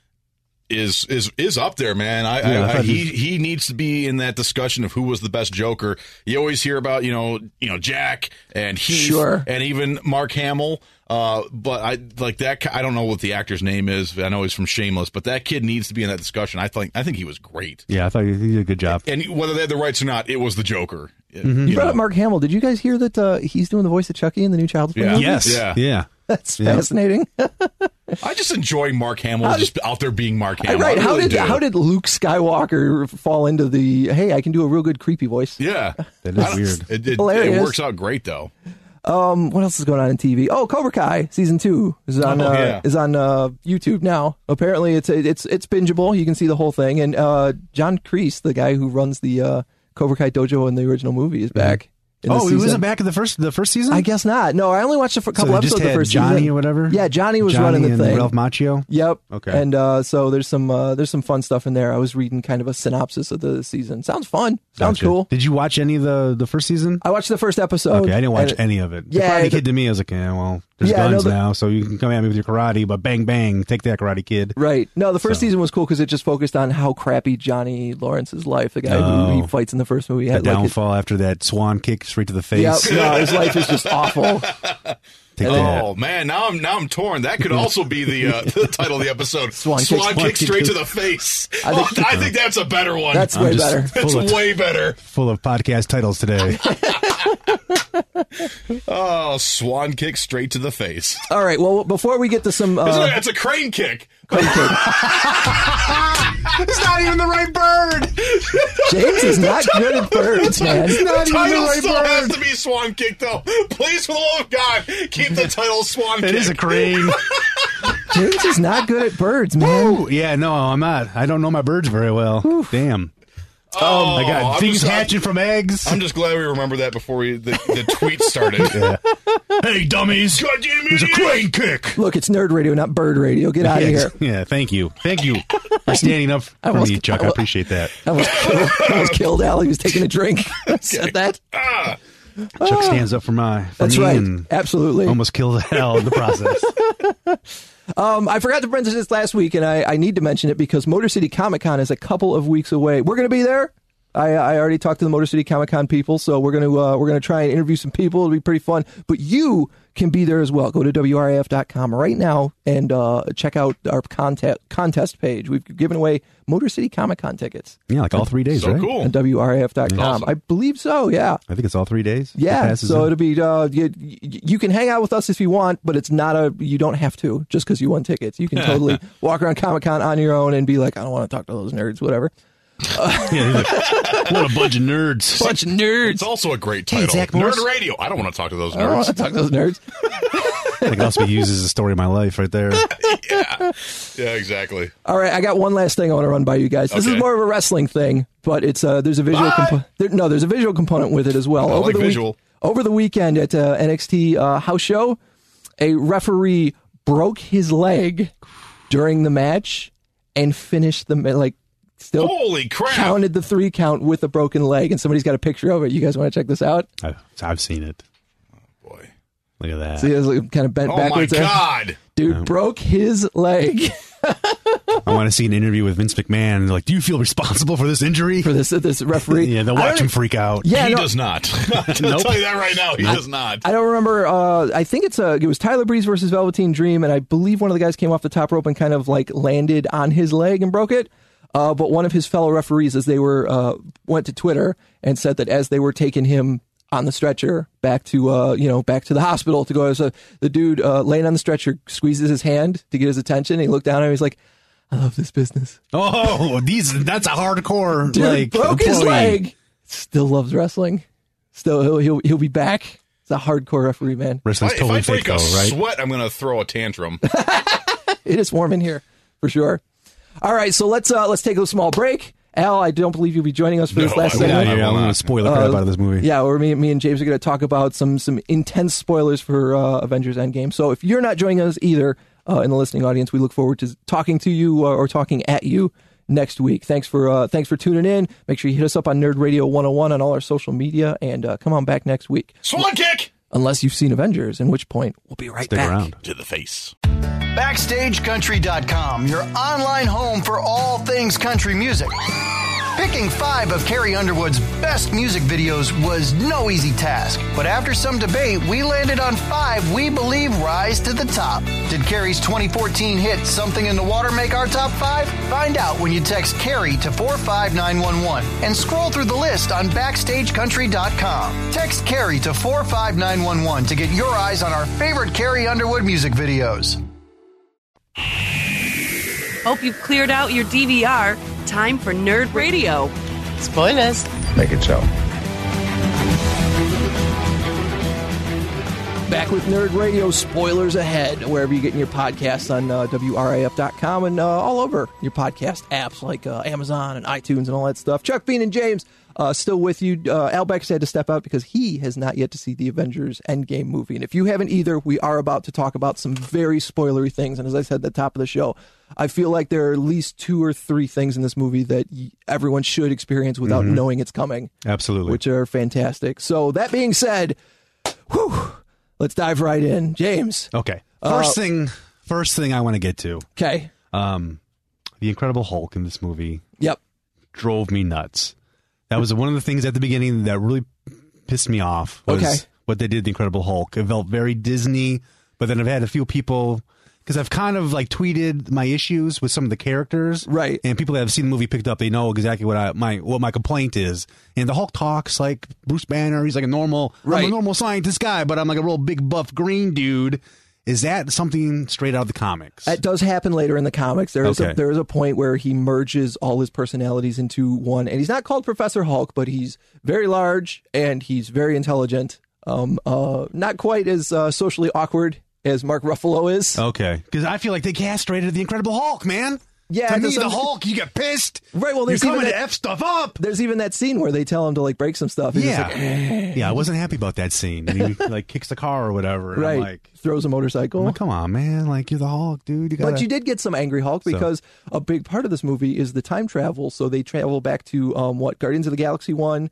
Is is is up there, man. I, Yeah, I I, I thought he he- he needs to be in that discussion of who was the best Joker. You always hear about you know you know Jack and Heath Sure. and even Mark Hamill. Uh, but I like that. ki- I don't know what the actor's name is. I know he's from Shameless, but that kid needs to be in that discussion. I think I think he was great. Yeah, I thought you did a good job. And whether they had the rights or not, it was the Joker. Mm-hmm. You brought up Mark Hamill. Did you guys hear that uh, he's doing the voice of Chucky in the new Child's Play Yeah. movie? Yes. Yeah. Yeah. That's Yeah. fascinating. I just enjoy Mark Hamill How just out there being Mark Hamill. right. I How really did do. how did Luke Skywalker fall into the hey? I can do a real good creepy voice. Yeah, That is I don't- weird. It, it, it Hilarious. works out great though. Um, what else is going on in T V? Oh, Cobra Kai season two is on Oh, uh, yeah. is on uh, YouTube now. Apparently, it's it's it's bingeable. You can see the whole thing. And uh, John Kreese, the guy who runs the uh, Cobra Kai dojo in the original movie, is back. in this Oh, he season. wasn't back in the first the first season. I guess not. No, I only watched a f- so couple they episodes just of the had first Johnny season. or whatever. Yeah, Johnny was Johnny running the and thing. Ralph Macchio. Yep. Okay. And uh, so there's some uh, there's some fun stuff in there. I was reading kind of a synopsis of the season. Sounds fun. Sounds Gotcha. cool. Did you watch any of the the first season? I watched the first episode. Okay, I didn't watch and- any of it. Yeah, the Karate the- Kid to me, I was like, yeah, well, there's Yeah, no, guns the- now, so you can come at me with your karate, but bang, bang, take that, Karate Kid. Right. No, the first So. season was cool because it just focused on how crappy Johnny Lawrence's life, the guy Oh. who he fights in the first movie, The had. Like his, downfall after that swan kick straight to the face. yep, no, his life is just awful. Take that. Oh man, now I'm now I'm torn. That could also be the, uh, the title of the episode. Swan kick. kick, Swan straight kick. to the face. I I think- think, oh, I think that's a better one. That's I'm way just better. That's full of, way better. full of podcast titles today. Oh, swan kick straight to the face. All right. Well, before we get to some, Isn't uh, it? It's a crane kick. It's not even the right bird. James is not good at birds, man. Not The even the title right still has bird. to be swan kick, though. Please, for the love of God, keep the title swan It kick. is a crane. James is not good at birds, man. Ooh, yeah, no, I'm not. I don't know my birds very well. Damn. Oh, I got I'm things just- hatching from eggs. I'm just glad we remember that before we, the, the tweet started. Hey, dummies. God damn it. There's a crane kick. Look, it's nerd radio, not bird radio. Get out of yeah, here. yeah, thank you. Thank you for standing up for almost- me, Chuck. I appreciate that. I almost killed, I almost killed Al. He was taking a drink. Said that. Ah, Chuck stands up for my for That's me right. and Absolutely. almost killed Al in the process. Um, I forgot to mention this last week, and I, I need to mention it because Motor City Comic Con is a couple of weeks away. We're going to be there. I, I already talked to the Motor City Comic Con people, so we're going to uh, we're going to try and interview some people. It'll be pretty fun. But you can be there as well. Go to W R A F dot com right now and uh, check out our contest contest page. We've given away Motor City Comic Con tickets Yeah, like all three days, so right? cool. at W R A F dot com. Awesome. I believe so. Yeah. I think it's all three days. Yeah, It passes so in. it'll be uh, you, you can hang out with us if you want, but it's not a you don't have to just because you won tickets. You can totally walk around Comic Con on your own and be like, I don't want to talk to those nerds, whatever. Yeah, like, what a bunch of nerds. Bunch of nerds. It's also a great Hey, title. Zach Morris. Nerd Radio. I don't want to talk to those I don't want nerds. to talk to those nerds. I think it also be used as a story of my life right there. yeah. yeah, exactly. All right, I got one last thing I want to run by you guys. This Okay. is more of a wrestling thing, but it's uh, there's a visual Bye. component. There, no, there's a visual component with it as well. I like the visual. Week- over the weekend at uh, N X T uh, house show, a referee broke his leg during the match and finished the ma- like still Holy crap. counted the three count with a broken leg, and somebody's got a picture of it. You guys want to check this out? I've, I've seen it. Boy. Look at that. See, it's like kind of bent Oh, my backwards. there. God. Dude Yeah. broke his leg I want to see an interview with Vince McMahon. Like, do you feel responsible for this injury? for this this referee. yeah, they'll I watch don't- him freak out. Yeah, he no, does not. I'll Nope. tell you that right now. He does not. I don't remember. Uh, I think it's a. It was Tyler Breeze versus Velveteen Dream, and I believe one of the guys came off the top rope and kind of like landed on his leg and broke it. Uh, but one of his fellow referees, as they were uh, went to Twitter and said that as they were taking him on the stretcher back to uh, you know back to the hospital to go, so the dude uh, laying on the stretcher squeezes his hand to get his attention. And he looked down at him. He's like, "I love this business." Oh, these that's a hardcore Dude like broke his employee. leg. Still loves wrestling. Still, he'll he'll he'll be back. It's a hardcore referee, man. Wrestling's If totally I fake break though, a right? sweat, I'm going to throw a tantrum. It is warm in here for sure. All right, so let's uh, let's take a small break. Al, I don't believe you'll be joining us for this No, last I Get will out segment. of here. I I'm will going to not. spoil the crap out of this movie. Yeah, or me, me and James are going to talk about some some intense spoilers for uh, Avengers Endgame. So if you're not joining us either uh, in the listening audience, we look forward to talking to you uh, or talking at you next week. Thanks for uh, thanks for tuning in. Make sure you hit us up on Nerd Radio one oh one on all our social media, and uh, come on back next week. Swan kick Unless you've seen Avengers, in which point we'll be right Stick back. around. to the face. Backstage Country dot com, your online home for all things country music. Picking five of Carrie Underwood's best music videos was no easy task, but after some debate, we landed on five we believe rise to the top. Did Carrie's twenty fourteen hit Something in the Water make our top five? Find out when you text Carrie to four five nine one one and scroll through the list on Backstage Country dot com. Text Carrie to four five nine one one to get your eyes on our favorite Carrie Underwood music videos. Hope you've cleared out your D V R. Time for Nerd Radio. Spoilers. Make it so. Back with Nerd Radio, spoilers ahead, wherever you're getting your podcasts on uh, W R A F dot com and uh, all over your podcast apps like uh, Amazon and iTunes and all that stuff. Chuck Bean and James uh, still with you. Uh, Al Beck's had to step out because he has not yet to see the Avengers Endgame movie. And if you haven't either, we are about to talk about some very spoilery things. And as I said at the top of the show, I feel like there are at least two or three things in this movie that y- everyone should experience without Mm-hmm. knowing it's coming, Absolutely. which are fantastic. So that being said, whew, let's dive right in. James. Okay. Uh, First thing. First thing I want to get to. Okay. Um, the Incredible Hulk in this movie Yep. drove me nuts. That was one of the things at the beginning that really pissed me off. Was Okay. what they did, the Incredible Hulk. It felt very Disney, but then I've had a few people, because I've kind of like tweeted my issues with some of the characters, Right. And people that have seen the movie picked up, they know exactly what I my what my complaint is. And the Hulk talks like Bruce Banner. He's like a normal, I'm Right. a normal scientist guy, but I'm like a real big buff green dude. Is that something straight out of the comics? That does happen later in the comics. There is Okay. a, there is a point where he merges all his personalities into one, and he's not called Professor Hulk, but he's very large and he's very intelligent. Um, uh, not quite as uh, socially awkward as Mark Ruffalo is. Okay, because I feel like they castrated the Incredible Hulk, man. Yeah, to me, there's the some- Hulk, you get pissed. Right, well, you're there's even coming to that- f stuff up. There's even that scene where they tell him to like break some stuff. He's just Yeah, like, "Eh." yeah. I wasn't happy about that scene. And he like kicks the car or whatever. And right. I'm like, Throws a motorcycle. I'm like, come on, man. Like you're the Hulk, dude. You gotta. But you did get some Angry Hulk because a big part of this movie is the time travel. So they travel back to um, what Guardians of the Galaxy one.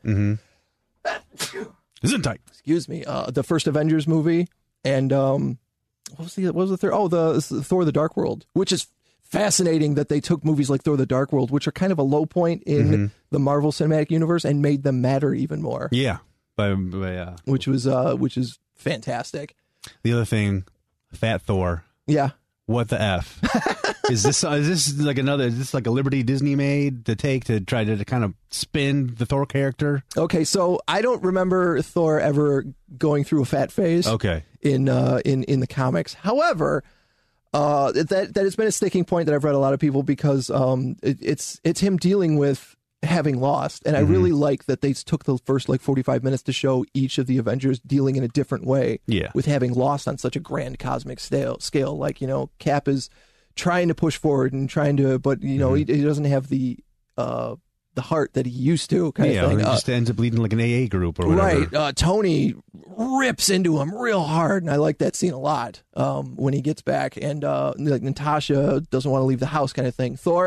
Isn't tight. Excuse me, uh, the first Avengers movie, and um, what was the what was the third? Oh, the, the Thor: The Dark World, which is fascinating that they took movies like Thor: The Dark World, which are kind of a low point in Mm-hmm. the Marvel Cinematic Universe, and made them matter even more. Yeah, but, but yeah. Which was uh, which is fantastic. The other thing, Fat Thor. Yeah. What the f? is this is this like another? Is this like a liberty Disney made to take to try to, to kind of spin the Thor character? Okay, so I don't remember Thor ever going through a fat phase. Okay. In uh, in in the comics, however. Uh, that that has been a sticking point that I've read a lot of people because um, it, it's it's him dealing with having lost, and I Mm-hmm. really like that they took the first like forty-five minutes to show each of the Avengers dealing in a different way, Yeah. with having lost on such a grand cosmic scale. Scale, like you know, Cap is trying to push forward and trying to, but you know, Mm-hmm. he, he doesn't have the uh the heart that he used to, kind Yeah, of or thing. he Uh, just ends up leading like an A A group or whatever. Right. Uh, Tony rips into him real hard, and I like that scene a lot um, when he gets back. And uh, like Natasha doesn't want to leave the house kind of thing. Thor,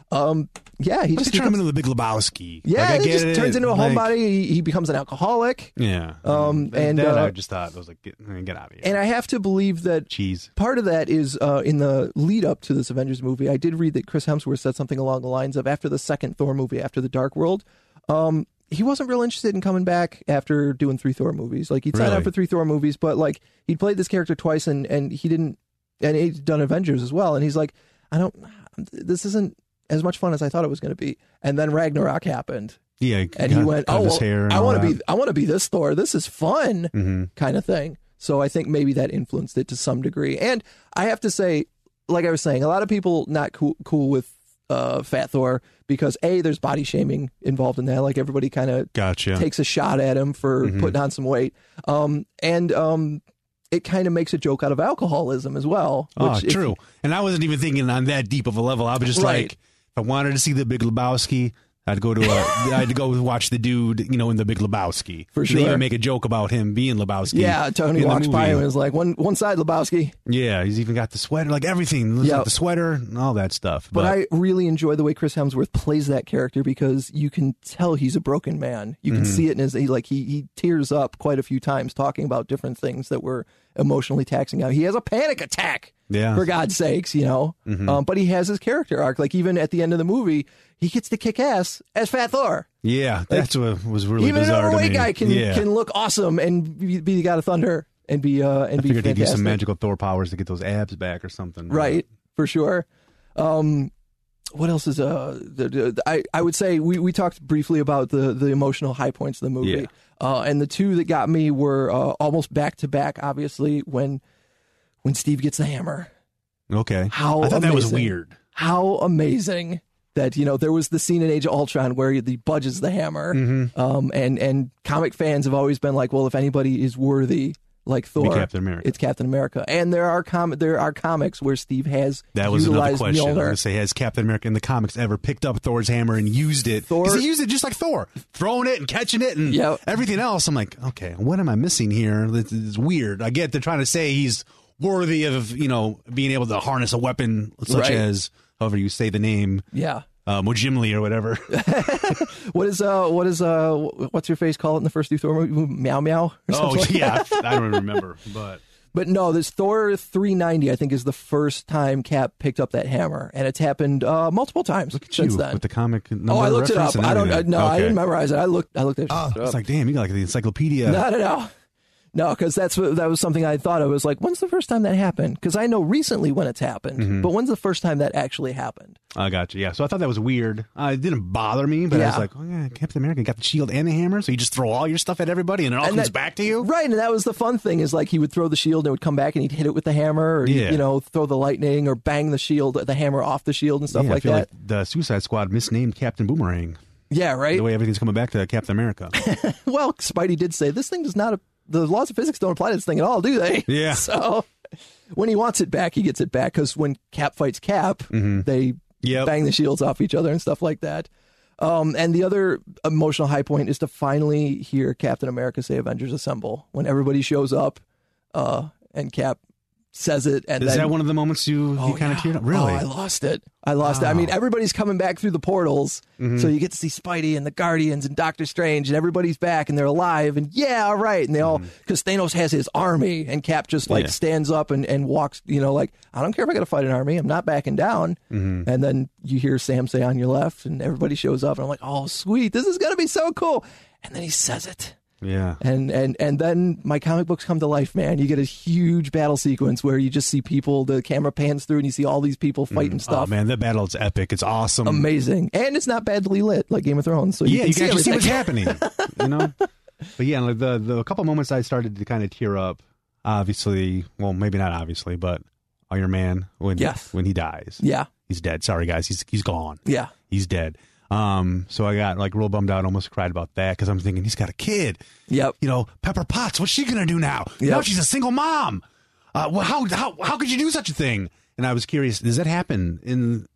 Um, yeah, he Let's just turn him becomes, into the Big Lebowski. yeah, like, I he get just it, turns into a like, homebody. He, he becomes an alcoholic. Yeah. Um, That- and that uh, I just thought I was like, get, get out of here. and I have to believe that Cheese. part of that is uh, in the lead up to this Avengers movie. I did read that Chris Hemsworth said something along the lines of after the second Thor movie, after the Dark World, um, he wasn't real interested in coming back after doing three Thor movies. Like he'd signed Really? up for three Thor movies, but like he'd played this character twice, and and he didn't, and he'd done Avengers as well, and he's like, I don't, this isn't as much fun as I thought it was going to be. And then Ragnarok happened. Yeah. And he cut- went, cut "Oh, his well, hair and I all want to that. be, I want to be this Thor. This is fun," Mhm. kind of thing. So I think maybe that influenced it to some degree. And I have to say, like I was saying, a lot of people not cool, cool with uh, Fat Thor because a there's body shaming involved in that. Like everybody kind of Gotcha. takes a shot at him for Mhm. putting on some weight, um, and um, it kind of makes a joke out of alcoholism as well. Oh, which if- true. And I wasn't even thinking on that deep of a level. I was just Right. like, if I wanted to see the Big Lebowski, I'd go to a, I'd go watch the dude, you know, in the Big Lebowski. For They sure. even make a joke about him being Lebowski. Yeah, Tony in the walks by movie. him and is like, one one side Lebowski. Yeah, he's even got the sweater, like everything. Looks Yep. like the sweater and all that stuff. But I really enjoy the way Chris Hemsworth plays that character because you can tell he's a broken man. You can Mhm. see it in his he, like he he tears up quite a few times talking about different things that were emotionally taxing out. He has a panic attack. Yeah. For God's sakes, you know. Mhm. Um, but he has his character arc. Like even at the end of the movie, he gets to kick ass as Fat Thor. yeah, that's what was really even an bizarre to overweight me. guy can yeah. can look awesome and be, be the God of Thunder and be uh and I be figured he'd use fantastic. some magical Thor powers to get those abs back or something. Right, for sure. Um, what else is uh? The, the, I I would say we, we talked briefly about the the emotional high points of the movie. Yeah. Uh, and the two that got me were uh, almost back to back. Obviously, when when Steve gets the hammer. Okay. How I thought that was amazing. weird. How amazing that you know there was the scene in Age of Ultron where he budges the hammer. Mhm. Um, and and comic fans have always been like, well, if anybody is worthy like Thor, Captain America. it's Captain America. And there are com- there are comics where Steve has That was another utilized question. I was Mjolnir. going to say, has Captain America in the comics ever picked up Thor's hammer and used it? Thor- 'Cause he used it just like Thor, throwing it and catching it and Yep. everything else. I'm like, okay, what am I missing here? This is weird. I get they're trying to say he's worthy of, you know, being able to harness a weapon such Right. as, however you say the name, Yeah. uh, Mojimli or whatever. What is uh what is uh what's your face call it in the first two Thor movies? Meow meow. Or oh, something like yeah. that? I don't remember, but. But no, this Thor three ninety I think is the first time Cap picked up that hammer, and it's happened uh, multiple times Look at since you then. with the comic number Oh, I looked it reference up. and I don't. I, everything. no, I Okay. didn't memorize it. I looked. I looked at. Oh, it it's up. like, damn, you got like the encyclopedia. No, no, no, no. Because that's what that was something I thought of. Was like, when's the first time that happened? Because I know recently when it's happened, Mm-hmm. but when's the first time that actually happened? I got you. Yeah. So I thought that was weird. Uh, it didn't bother me, but I was Yeah. like, oh, yeah, Captain America got the shield and the hammer. So you just throw all your stuff at everybody and it all And comes that- back to you? Right, and that was the fun thing is like he would throw the shield and it would come back and he'd hit it with the hammer, or he'd, Yeah. you know, throw the lightning or bang the shield, the hammer off the shield and stuff Yeah, I like feel that. like the Suicide Squad misnamed Captain Boomerang. Yeah, right. The way everything's coming back to Captain America. Well, Spidey did say this thing does not. The laws of physics don't apply to this thing at all, do they? Yeah. So when he wants it back, he gets it back because when Cap fights Cap, they Yep. bang the shields off each other and stuff like that. Um, and the other emotional high point is to finally hear Captain America say "Avengers Assemble" when everybody shows up, uh, and Cap says it. And Is then, that one of the moments you, Oh, you kind of yeah. teared up? Really? Oh, I lost it. I lost it. I mean, everybody's coming back through the portals, Mm-hmm. so you get to see Spidey and the Guardians and Doctor Strange, and everybody's back and they're alive. And yeah, all right. And they all, because Thanos has his army, and Cap just like Mm-hmm. Yeah. stands up and, and walks, you know, like, I don't care if I got to fight an army. I'm not backing down. Mm-hmm. And then you hear Sam say "on your left," and everybody shows up, and I'm like, oh, sweet. This is going to be so cool. And then he says it. yeah. And and and then my comic books come to life, man. You get a huge battle sequence where you just see people, the camera pans through and you see all these people fighting Oh, stuff. man, that battle is epic. It's awesome. Amazing. And it's not badly lit like Game of Thrones. So you yeah, can you see can actually see what's everything. happening. You know? But yeah, like the, the couple moments I started to kind of tear up, obviously, well, maybe not obviously, but Iron Man, when, Yes. when he dies. Yeah. He's dead. Sorry, guys. He's he's gone. Yeah. He's dead. Um, so I got like real bummed out, almost cried about that because I'm thinking he's got a kid. Yep. You know, Pepper Potts, what's she gonna do now? Yep. Now she's a single mom. Uh, well, how how how could you do such a thing? And I was curious, does that happen in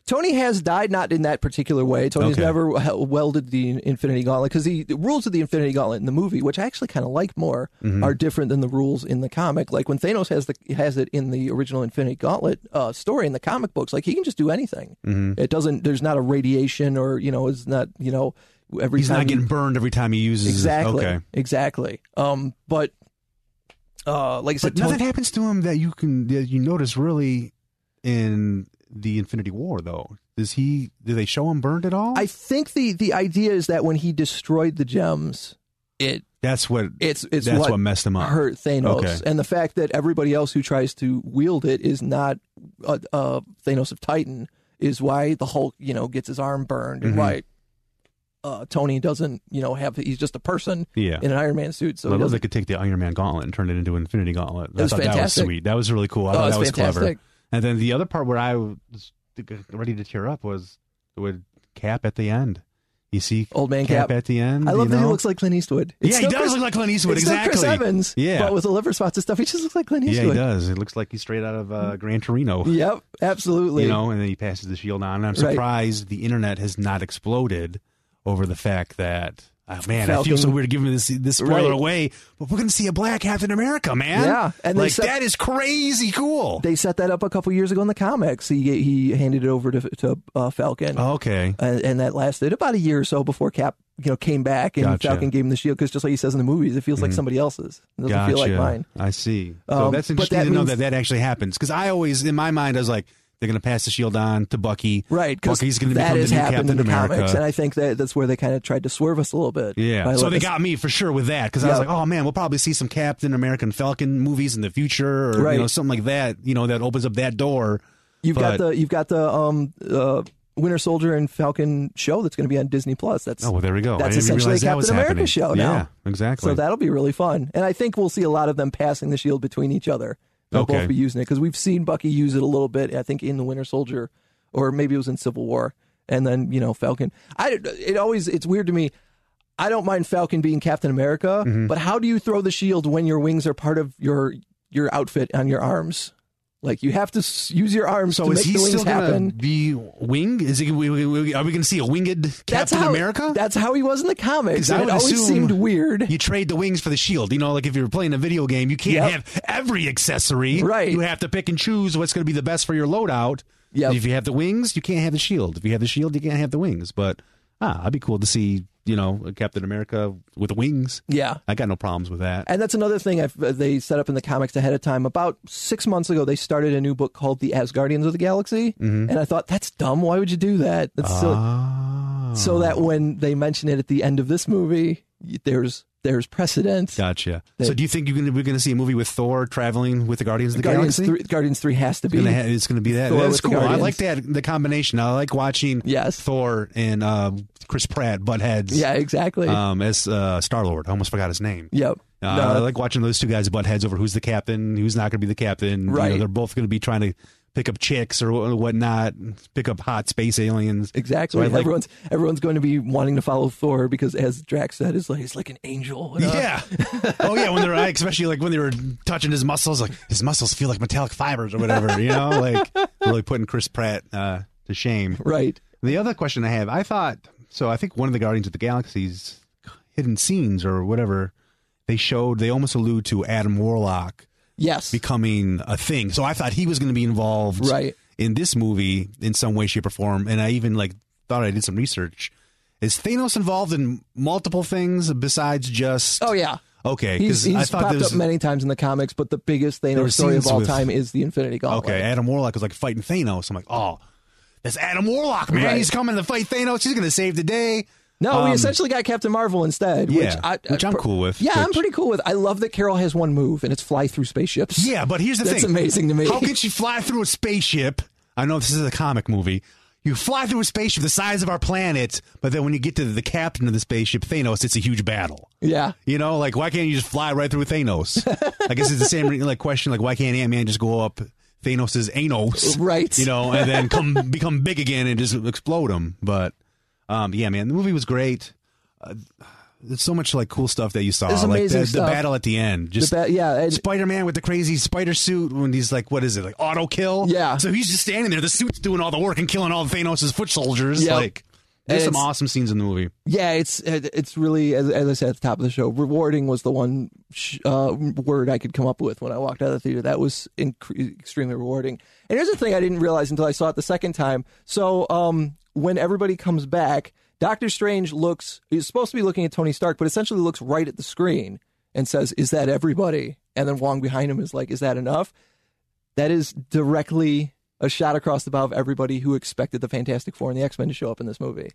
Tony has died, not in that particular way. Tony's Okay. never welded the Infinity Gauntlet because the, the rules of the Infinity Gauntlet in the movie, which I actually kind of like more, Mm-hmm. are different than the rules in the comic. Like when Thanos has the has it in the original Infinity Gauntlet uh, story in the comic books, like he can just do anything. Mm-hmm. It doesn't. There's not a radiation or you know, it's not you know every He's time not he- getting burned every time he uses exactly it. Okay. exactly. Um, but uh, like I said, But nothing Tony- happens to him that you can that you notice really in the Infinity War, though. Does he? Do they show him burned at all? I think the the idea is that when he destroyed the gems, it that's what. it's it's that's what, what messed him up. hurt Thanos, Okay. and the fact that everybody else who tries to wield it is not uh, uh, Thanos of Titan is why the Hulk, you know, gets his arm burned, and Mhm. why uh, Tony doesn't, you know, have he's just a person Yeah. in an Iron Man suit. So I he love they doesn't- could take the Iron Man gauntlet and turn it into an Infinity Gauntlet. I was thought that was fantastic. sweet. That was really cool. I Oh, thought it's that was clever. fantastic. And then the other part where I was ready to tear up was with Cap at the end. You see Old Man Cap, Cap. at the end. I love you that he know? looks like Clint Eastwood. It's Yeah, he still does Chris- look like Clint Eastwood. It's still Exactly. Chris Evans, Yeah. but with the liver spots and stuff, he just looks like Clint Yeah, Eastwood. he does. It looks like he's straight out of uh, Gran Torino. Yep, absolutely. You know, and then he passes the shield on. And I'm Right. surprised the internet has not exploded over the fact that, oh, man, I feel Falcon- so weird giving this this spoiler Right. away, but we're going to see a black Captain America, man. Yeah, and they like said- that is crazy cool. They set that up a couple years ago in the comics. He he handed it over to to uh, Falcon. Okay. and, and that lasted about a year or so before Cap, you know, came back and Gotcha. Falcon gave him the shield because just like he says in the movies, it feels like somebody else's. It doesn't Gotcha. feel like mine. I see. So Um, that's but interesting that to know means- that that actually happens. Because I always, in my mind, I was like, they're going to pass the shield on to Bucky. Right, because Bucky's going to that become has the new happened Captain in the America. comics, and I think that that's where they kind of tried to swerve us a little bit. Yeah, by so letting they us- got me for sure with that because I was Yep. like, oh man, we'll probably see some Captain American Falcon movies in the future, or Right. you know something like that. You know that opens up that door. You've got But- the you've got the um uh, Winter Soldier and Falcon show that's going to be on Disney Plus. That's Oh well, there we go. I That's didn't even essentially a realize that Captain was America happening. show now. Yeah, exactly. So that'll be really fun, and I think we'll see a lot of them passing the shield between each other. They'll Okay. both be using it because we've seen Bucky use it a little bit. I think in the Winter Soldier, or maybe it was in Civil War, and then you know Falcon. I it always it's weird to me. I don't mind Falcon being Captain America, Mm-hmm. but how do you throw the shield when your wings are part of your your outfit on your arms? Like you have to s- use your arms So to is make he the wings still going happen. to be wing? Is he? we- we- we- Are we going to see a winged That's Captain how, America? That's how he was in the comics. 'Cause I and it would always assume seemed weird. You trade the wings for the shield. You know, like if you're playing a video game, you can't Yep. have every accessory. Right. You have to pick and choose what's going to be the best for your loadout. Yep. If you have the wings, you can't have the shield. If you have the shield, you can't have the wings. But ah, I'd be cool to see, you know, a Captain America with wings. Yeah. I got no problems with that. And that's another thing I've, uh, they set up in the comics ahead of time. About six months ago, they started a new book called The Asgardians of the Galaxy. Mm-hmm. And I thought, that's dumb. Why would you do that? That's silly. Ah, So that when they mention it at the end of this movie, y- there's there's precedent. gotcha. That- So do you think you're gonna, we're going to see a movie with Thor traveling with the Guardians of the Guardians Galaxy? three, Guardians three has to be. Gonna ha- it's going to be that. Thor That's with the cool. I Guardians. like that the combination. I like watching Yes. Thor and uh, Chris Pratt butt heads. Yeah, exactly. Um, as uh, Star Lord. I almost forgot his name. yep. Uh, No, I like watching those two guys butt heads over who's the captain, who's not going to be the captain. You know, Right. they're both going to be trying to pick up chicks or wh- whatnot, pick up hot space aliens. exactly. So I like- everyone's everyone's going to be wanting to follow Thor because, as Drax said, he's like he's like an angel. you know? Yeah. Oh yeah. When they're especially like when they were touching his muscles, like his muscles feel like metallic fibers or whatever. You know, like really putting Chris Pratt uh, to shame. Right. The other question I have, I thought, so I think one of the Guardians of the Galaxy's hidden scenes or whatever, they showed, they almost allude to Adam Warlock Yes. becoming a thing. So I thought he was going to be involved Right. in this movie in some way, shape, or form. And I even like thought I did some research. Is Thanos involved in multiple things besides just... oh yeah. Okay, He's, because I he's thought popped there was... up many times in the comics, but the biggest There were Thanos story of scenes all with- time is the Infinity Gauntlet. Okay, Adam Warlock was like fighting Thanos. I'm like, oh, that's Adam Warlock, man. Right. He's coming to fight Thanos. He's going to save the day. No, we Um, essentially got Captain Marvel instead. Yeah, which, I, which I'm I- cool with, Yeah, I'm which- pretty cool with. I love that Carol has one move, and it's fly through spaceships. Yeah, but here's the That's thing. amazing to me. How can she fly through a spaceship? I know this is a comic movie. You fly through a spaceship the size of our planet, but then when you get to the captain of the spaceship, Thanos, it's a huge battle. Yeah. You know, like why can't you just fly right through Thanos? I guess it's the same like question. Like why can't Ant Man just go up Thanos's anus, Right. You know, and then come become big again and just explode him? But um, yeah, man, the movie was great. Uh, there's so much like cool stuff that you saw. There's like amazing the, stuff. the battle at the end. Just The ba- yeah, and- Spider-Man with the crazy spider suit when he's like, what is it, like auto kill? Yeah. So he's just standing there. The suit's doing all the work and killing all Thanos' foot soldiers. Yep. Like, there's And some it's- awesome scenes in the movie. Yeah, it's it's really, as, as I said at the top of the show, rewarding was the one sh- uh, word I could come up with when I walked out of the theater. That was inc- extremely rewarding. And here's the thing I didn't realize until I saw it the second time. So um, when everybody comes back, Doctor Strange looks, he's supposed to be looking at Tony Stark, but essentially looks right at the screen and says, "Is that everybody?" And then Wong behind him is like, "Is that enough?" That is directly a shot across the bow of everybody who expected the Fantastic Four and the X-Men to show up in this movie.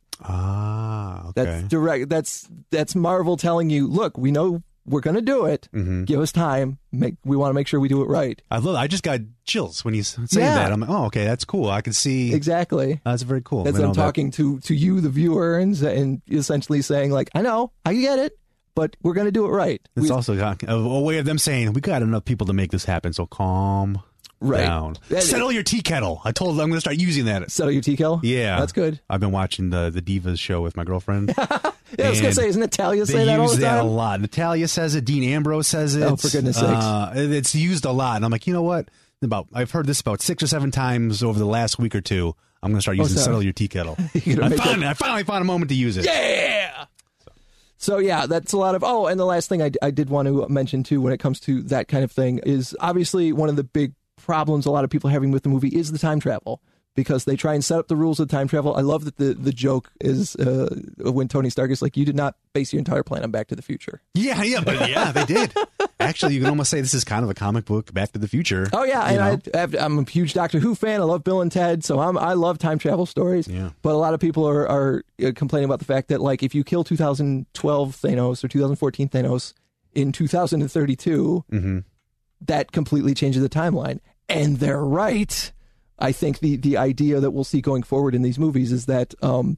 Ah, okay. That's direct. That's that's Marvel telling you, look, we know we're going to do it. Mm-hmm. Give us time. Make we want to make sure we do it right. I love. I just got chills when you say Yeah. that. I'm like, oh, okay, that's cool. I can see. Exactly. That's very cool. That's I know them that- talking to to you, the viewer, and, and essentially saying, like, I know, I get it, but we're going to do it right. It's We- also got a, a way of them saying, we got enough people to make this happen, so calm Right. down. That- Settle your tea kettle. I told them I'm going to start using that. Settle your tea kettle. Yeah. That's good. I've been watching the, the Divas show with my girlfriend. Yeah, I was going to And say, isn't Natalia They say that all use the that a time? lot. Natalia says it. Dean Ambrose says it. Oh, for goodness sakes. Uh, it's used a lot. And I'm like, you know what? About I've heard this about six or seven times over the last week or two. I'm going to start using sorry. settle your tea kettle. You're gonna I, make found, that- I finally found a moment to use it. Yeah. So yeah, that's a lot of. Oh, and the last thing I, I did want to mention too, when it comes to that kind of thing, is obviously one of the big problems a lot of people are having with the movie is the time travel, because they try and set up the rules of time travel. I love that the the joke is uh, when Tony Stark is like, "You did not base your entire plan on Back to the Future." Yeah, yeah, but yeah, they did. Actually, you can almost say this is kind of a comic book Back to the Future. Oh yeah, you and know? I, I've, I'm a huge Doctor Who fan. I love Bill and Ted, so I'm I love time travel stories. Yeah. But a lot of people are are uh, complaining about the fact that, like, if you kill two thousand twelve Thanos or two thousand fourteen Thanos in two thousand thirty-two, Mm-hmm. that completely changes the timeline. And they're right. I think the the idea that we'll see going forward in these movies is that um,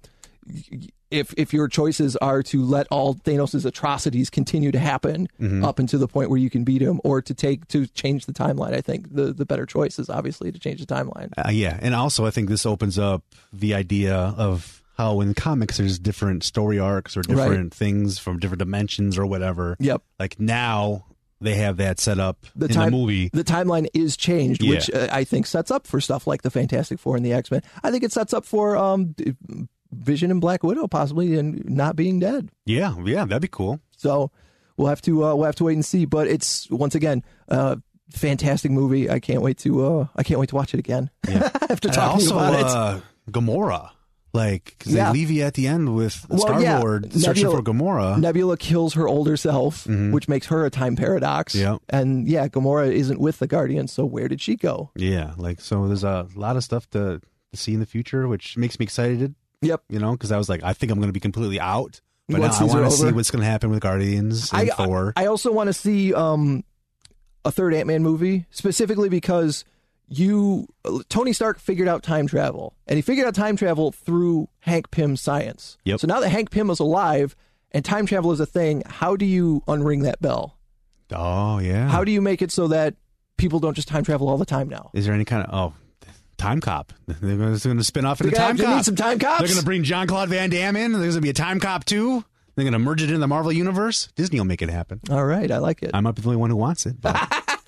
if if your choices are to let all Thanos' atrocities continue to happen Mm-hmm. up until the point where you can beat him, or to take to change the timeline, I think the the better choice is obviously to change the timeline. Uh, yeah, and also I think this opens up the idea of how in comics there's different story arcs or different things from different dimensions or whatever. Yep. Like now they have that set up The in time, the movie. the timeline is changed, Yeah. which uh, I think sets up for stuff like the Fantastic Four and the X-Men. I think it sets up for um, d- Vision and Black Widow possibly and not being dead. Yeah, yeah, that'd be cool. So we'll have to uh, we'll have to wait and see. But it's once again uh, fantastic movie. I can't wait to uh, I can't wait to watch it again. Yeah. After And talking also, about it. uh, Gamora. Like, 'cause Yeah. they leave you at the end with Well, Star yeah, Lord searching Nebula- for Gamora. Nebula kills her older self, Mhm. which makes her a time paradox. Yeah. And yeah, Gamora isn't with the Guardians, so where did she go? Yeah, like, so there's a lot of stuff to, to see in the future, which makes me excited, Yep. you know, because I was like, I think I'm going to be completely out. But Once now I these are want to see over. what's going to happen with Guardians I, and Thor. I also want to see um, a third Ant-Man movie, specifically because you Tony Stark figured out time travel, and he figured out time travel through Hank Pym's science. Yep. So now that Hank Pym is alive and time travel is a thing, how do you unring that bell? oh, yeah. How do you make it so that people don't just time travel all the time now? Is there any kind of, oh, Time Cop. They're going to spin off into They're gonna Time have to Cop. need some time cops. They're going to bring Jean-Claude Van Damme in. There's going to be a Time Cop too. They're going to merge it into the Marvel Universe. Disney will make it happen. All right, I like it. I might be the only one who wants it. But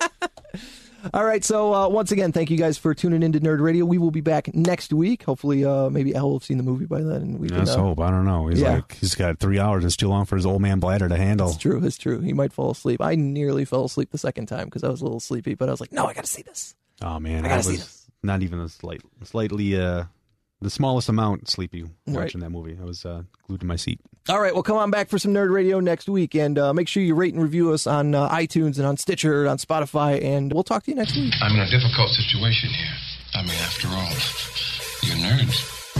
All right, so uh, once again, thank you guys for tuning into Nerd Radio. We will be back next week. Hopefully, uh, maybe Al will have seen the movie by then. And we can, let's uh, hope. I don't know. He's yeah. like, he's got three hours. It's too long for his old man bladder to handle. It's true. It's true. He might fall asleep. I nearly fell asleep the second time because I was a little sleepy, but I was like, no, I got to see this. Oh, man. I gotta I see was this. not even a slight, slightly, uh, the smallest amount sleepy watching Right. that movie. I was uh, glued to my seat. All right, well, come on back for some Nerd Radio next week, and uh, make sure you rate and review us on uh, iTunes and on Stitcher, on Spotify, and we'll talk to you next week. I'm in a difficult situation here. I mean, after all, you're nerds.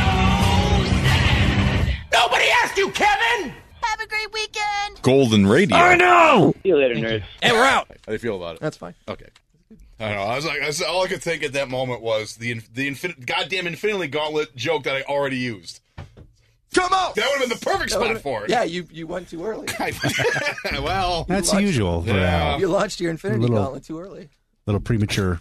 Nobody asked you, Kevin! Have a great weekend. Golden Radio. I know! See you later, nerd. And we're out. How do you feel about it? That's fine. Okay. I don't know. I was like, I was, all I could think at that moment was the the infin- goddamn Infinity Gauntlet joke that I already used. Come on! That would have been the perfect spot for it. Yeah, you, you went too early. Well, That's launched- usual for Yeah. Al. You launched your Infinity Little- Gauntlet too early. A little premature.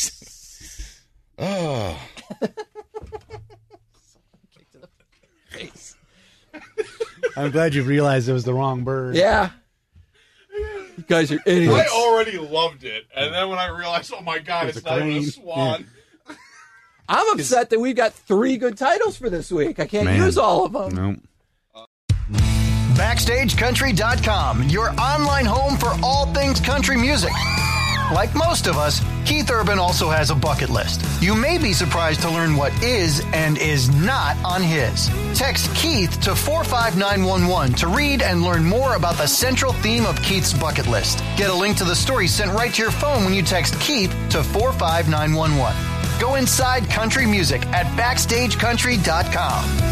oh. Face. I'm glad you realized it was the wrong bird. Yeah. You guys are idiots. I already loved it, and then when I realized, oh my god, it's, it's not even a swan. Yeah. I'm upset that we've got three good titles for this week. I can't Man. use all of them. Nope. Backstage Country dot com, your online home for all things country music. Like most of us, Keith Urban also has a bucket list. You may be surprised to learn what is and is not on his. Text Keith to four five nine one one to read and learn more about the central theme of Keith's bucket list. Get a link to the story sent right to your phone when you text Keith to four five nine one one. Go inside country music at Backstage Country dot com.